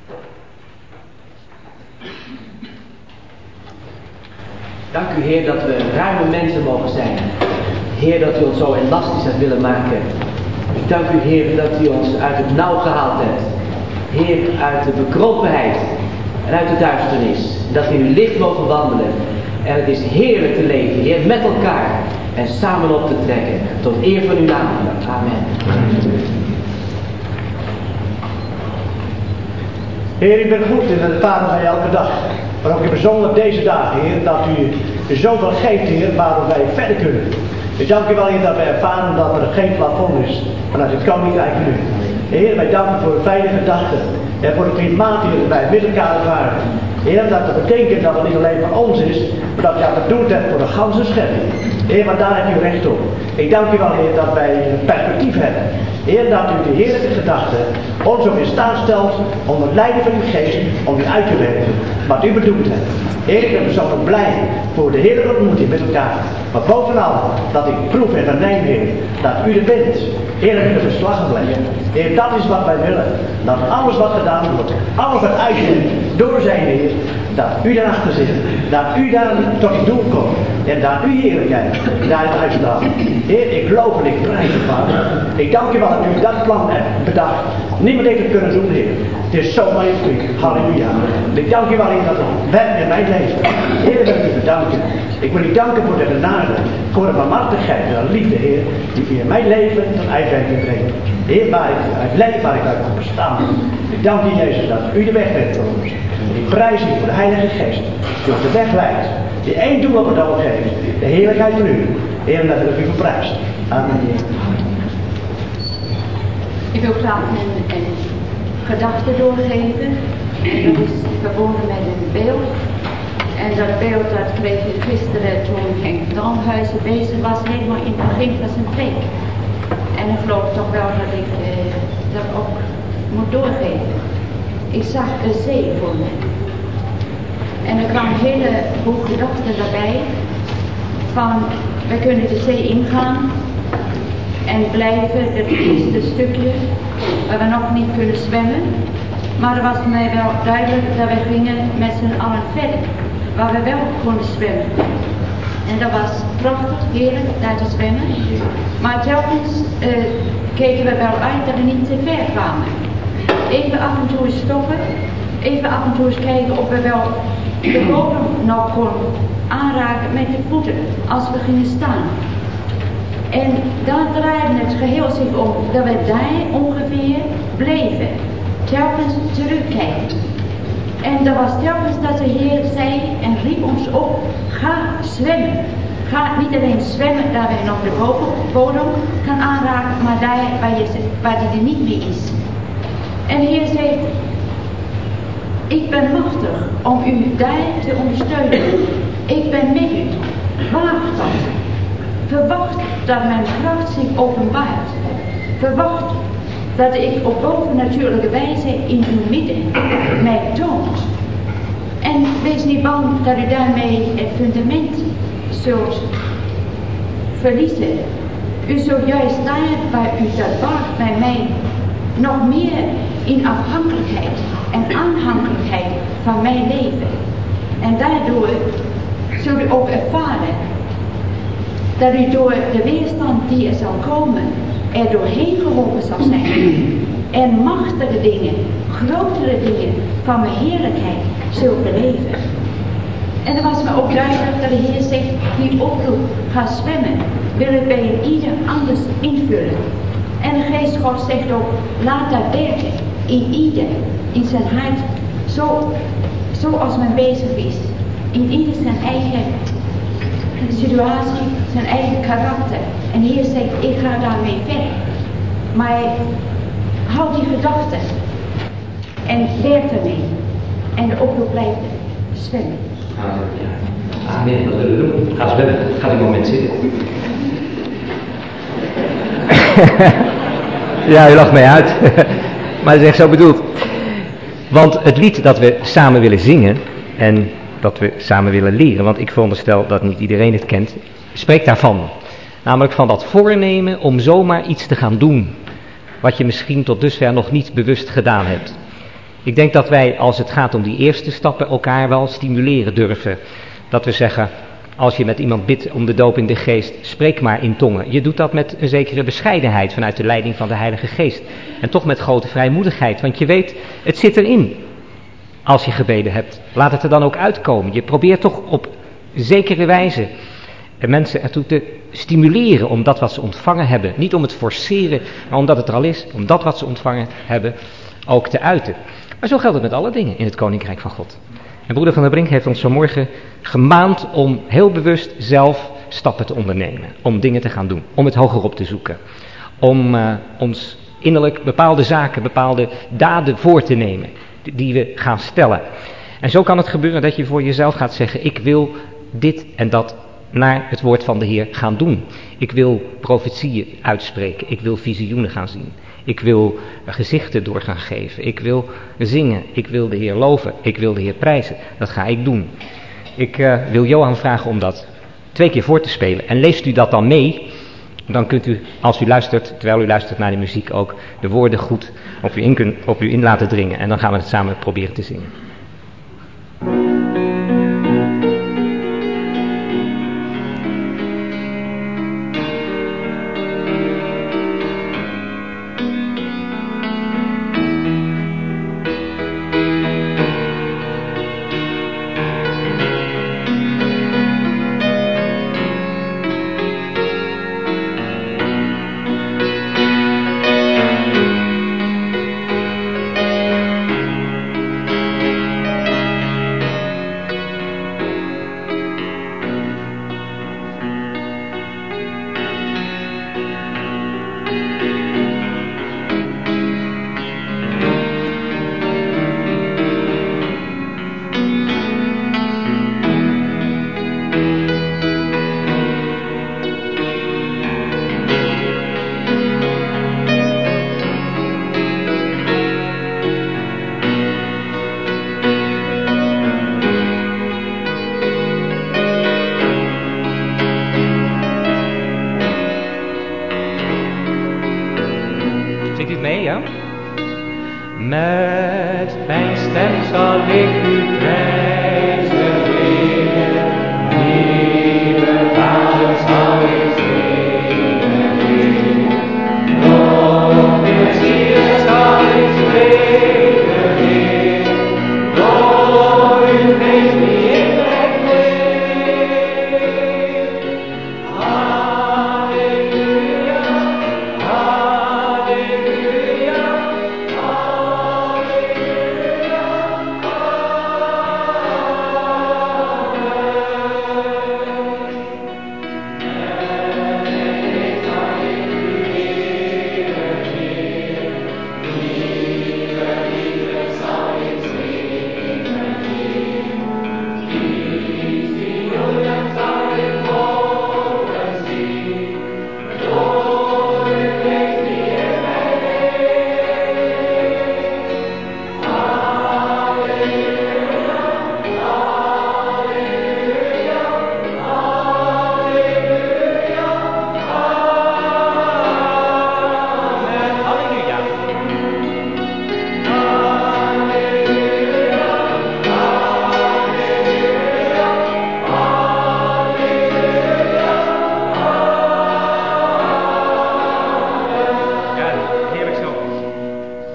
Dank u, Heer, dat we ruime mensen mogen zijn. Heer, dat u ons zo elastisch hebt willen maken. Ik dank u, Heer, dat u ons uit het nauw gehaald hebt. Heer, uit de bekrompenheid en uit de duisternis. Dat we in uw licht mogen wandelen. En het is heerlijk te leven, Heer, met elkaar. En samen op te trekken. Tot eer van uw naam. Amen. Heer, u bent goed en vader wij elke dag. Maar ook in bijzonder deze dagen, Heer, dat u zoveel geeft, Heer, waardoor wij verder kunnen. Ik dank u wel, Heer, dat wij ervaren dat er geen plafond is vanuit het koninkrijk nu. Heer, wij danken voor uw veilige dagen en voor het klimaat, Heer, dat wij met elkaar ervaren. Heer, dat betekent dat het niet alleen voor ons is, maar dat u dat bedoeld hebt voor de ganse schepping. Heer, want daar hebt u recht op. Ik dank u wel, Heer, dat wij een perspectief hebben. Heer, dat u de heerlijke gedachten ons op in staat stelt onder het leiding van uw geest om u uit te werken wat u bedoeld hebt. Heer, ik ben persoonlijk blij voor de heerlijke ontmoeting met elkaar. Maar bovenal dat ik proef en verneem, Heer, dat u er bent. Heer, dat u er verslagen blijft. Heer, dat is wat wij willen. Dat alles wat gedaan wordt, alles wat uitkomt door zijn, Heer, dat u daarachter zit. Dat u daar tot uw doel komt. En dat u heerlijkheid daarin uitstraalt. Heer, ik geloof en ik prijs u, Vader. Ik dank u wel dat u dat plan hebt bedacht. Niemand heeft het kunnen doen, Heer. Het is zo magnifiek. Halleluja. Ik dank u wel, Heer, dat het werkt in mijn leven. Heer, ik wil u bedanken. Ik wil u danken voor de genade, voor de barmhartigheid en de liefde, Heer, die u in mijn leven tot uitwerking brengt. Heer, waar ik uit leef, waar ik uit kan bestaan. Ik dank u, Jezus, dat u de weg bent voor ons. Ik prijs u voor de Heilige Geest, die ons de weg leidt, die één doel op het oog heeft, de heerlijkheid van u. Heer, en dat wil ik u verprijzen. Amen. Ik wil graag een gedachte doorgeven. En dat is verbonden met een beeld. En dat beeld dat kreeg ik gisteren toen Henk Dramhuizen bezig was, helemaal in het begin van zijn preek. En ik geloof toch wel dat ik dat ook moet doorgeven. Ik zag de zee voor me. En er kwam een heleboel gedachten daarbij. Van, we kunnen de zee ingaan. En blijven, dat eerste stukje, waar we nog niet kunnen zwemmen. Maar er was voor mij wel duidelijk dat we gingen met z'n allen verder. Waar we wel konden zwemmen. En dat was prachtig, heerlijk, daar te zwemmen. Maar telkens keken we wel uit dat we niet te ver kwamen. Even af en toe eens stoppen. Even af en toe eens kijken of we wel de bodem nog konden aanraken met de voeten. Als we gingen staan. En dan draaide het geheel zich om dat we daar ongeveer bleven. Telkens terugkijken. En dat was telkens dat de Heer zei en riep ons op. Ga zwemmen. Ga niet alleen zwemmen daar wij nog de bodem kan aanraken, maar daar waar die er niet meer is. En de Heer zei, ik ben machtig om u daar te ondersteunen. Ik ben met u. Wacht dan. Verwacht dat mijn kracht zich openbaart. Verwacht dat ik op bovennatuurlijke wijze in uw midden mij toont. En wees niet bang dat u daarmee het fundament zult verliezen. U zult juist daar waar u dat waagt bij mij nog meer in afhankelijkheid en aanhankelijkheid van mij leven. En daardoor zult u ook ervaren dat u door de weerstand die er zal komen, er doorheen geholpen zal zijn. en machtige dingen, grotere dingen van mijn heerlijkheid zult beleven. En dan was me ook duidelijk dat de Heer zegt, die oproep, ga zwemmen, wil ik bij een ieder anders invullen. En de Geest God zegt ook, laat daar werken, in ieder, in zijn hart, zoals men bezig is. In ieder zijn eigen situatie, zijn eigen karakter. En de Heer zegt, ik ga daarmee verder. Maar houd die gedachten en werk ermee. En de oproep blijft zwemmen. Amen, wat willen we doen? Ga zwemmen, ga die moment zitten. Ja, u lacht mij uit. Maar het is echt zo bedoeld. Want het lied dat we samen willen zingen en dat we samen willen leren, want ik veronderstel dat niet iedereen het kent, spreekt daarvan. Namelijk van dat voornemen om zomaar iets te gaan doen, wat je misschien tot dusver nog niet bewust gedaan hebt. Ik denk dat wij, als het gaat om die eerste stappen, elkaar wel stimuleren durven. Dat we zeggen, als je met iemand bidt om de doop in de geest, spreek maar in tongen. Je doet dat met een zekere bescheidenheid vanuit de leiding van de Heilige Geest. En toch met grote vrijmoedigheid, want je weet, het zit erin. Als je gebeden hebt, laat het er dan ook uitkomen. Je probeert toch op zekere wijze mensen ertoe te stimuleren om dat wat ze ontvangen hebben. Niet om het forceren, maar omdat het er al is, om dat wat ze ontvangen hebben ook te uiten. Maar zo geldt het met alle dingen in het Koninkrijk van God. En broeder Van der Brink heeft ons vanmorgen gemaand om heel bewust zelf stappen te ondernemen. Om dingen te gaan doen, om het hoger op te zoeken. Om ons innerlijk bepaalde zaken, bepaalde daden voor te nemen die we gaan stellen. En zo kan het gebeuren dat je voor jezelf gaat zeggen, ik wil dit en dat naar het woord van de Heer gaan doen. Ik wil profetieën uitspreken, ik wil visioenen gaan zien. Ik wil gezichten door gaan geven. Ik wil zingen. Ik wil de Heer loven. Ik wil de Heer prijzen. Dat ga ik doen. Ik wil Johan vragen om dat 2 keer voor te spelen. En leest u dat dan mee, dan kunt u, als u luistert, terwijl u luistert naar de muziek, ook de woorden goed op u in laten dringen. En dan gaan we het samen proberen te zingen.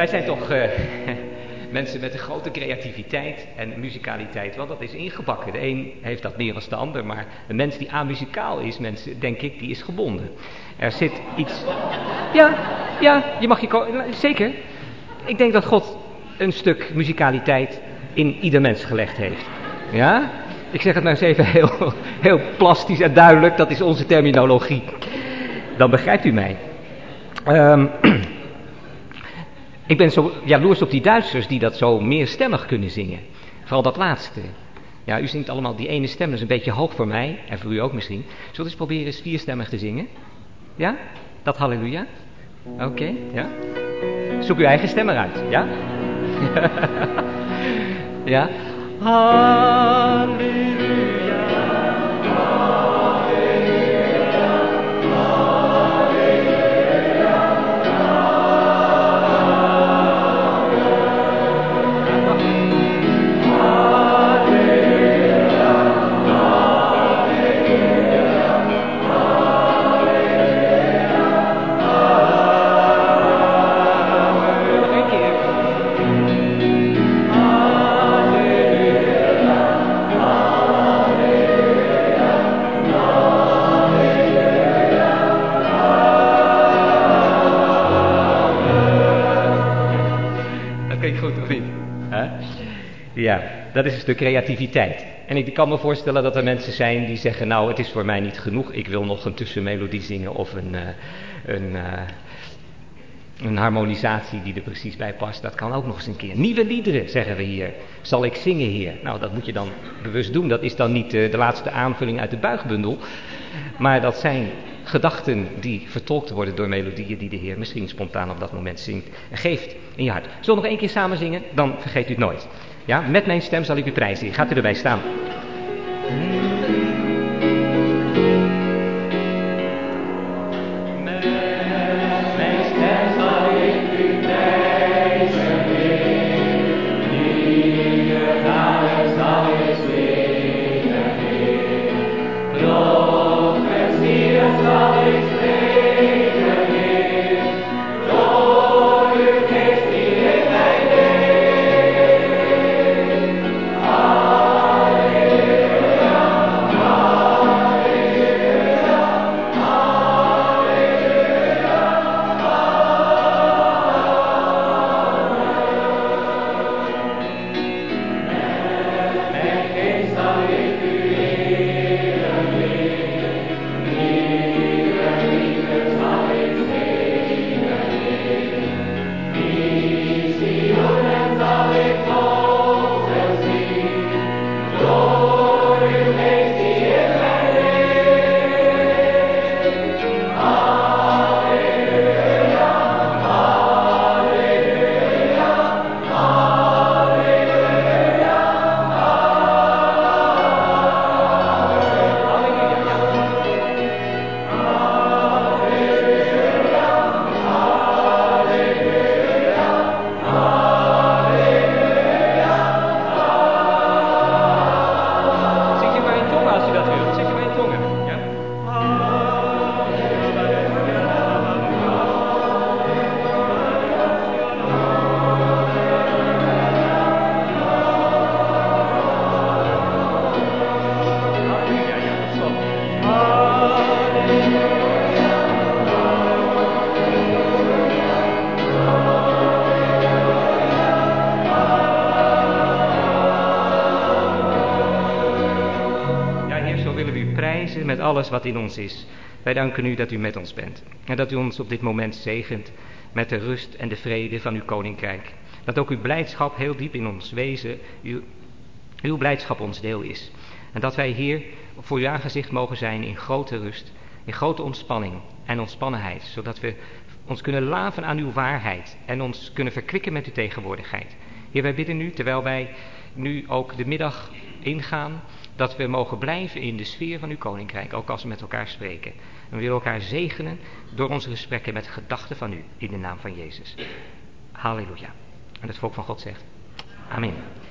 Wij zijn toch mensen met een grote creativiteit en muzikaliteit, want dat is ingebakken. De een heeft dat meer dan de ander, maar een mens die amuzikaal is, mensen, denk ik, die is gebonden. Er zit iets... Ja, je mag zeker. Ik denk dat God een stuk muzikaliteit in ieder mens gelegd heeft. Ja? Ik zeg het maar eens even heel plastisch en duidelijk, dat is onze terminologie. Dan begrijpt u mij. Ik ben zo jaloers op die Duitsers die dat zo meerstemmig kunnen zingen. Vooral dat laatste. Ja, u zingt allemaal die ene stem, dat is een beetje hoog voor mij. En voor u ook misschien. Zullen we eens proberen eens vierstemmig te zingen? Ja? Dat halleluja? Oké, ja. Zoek uw eigen stem eruit, ja? Ja? Halleluja. Ja, dat is een stuk creativiteit. En ik kan me voorstellen dat er mensen zijn die zeggen, nou, het is voor mij niet genoeg. Ik wil nog een tussenmelodie zingen of een harmonisatie die er precies bij past. Dat kan ook nog eens een keer. Nieuwe liederen, zeggen we hier. Zal ik zingen, Heer? Nou, dat moet je dan bewust doen. Dat is dan niet de laatste aanvulling uit de buigbundel. Maar dat zijn gedachten die vertolkt worden door melodieën die de Heer misschien spontaan op dat moment zingt en geeft in je hart. Zullen we nog één keer samen zingen? Dan vergeet u het nooit. Ja, met mijn stem zal ik u prijzen. Gaat u erbij staan? Met alles wat in ons is. Wij danken u dat u met ons bent. En dat u ons op dit moment zegent met de rust en de vrede van uw koninkrijk. Dat ook uw blijdschap heel diep in ons wezen, uw blijdschap ons deel is. En dat wij hier voor uw aangezicht mogen zijn in grote rust, in grote ontspanning en ontspannenheid. Zodat we ons kunnen laven aan uw waarheid en ons kunnen verkwikken met uw tegenwoordigheid. Heer, wij bidden u, terwijl wij nu ook de middag ingaan, dat we mogen blijven in de sfeer van uw koninkrijk, ook als we met elkaar spreken. En we willen elkaar zegenen door onze gesprekken met gedachten van u, in de naam van Jezus. Halleluja. En het volk van God zegt, amen.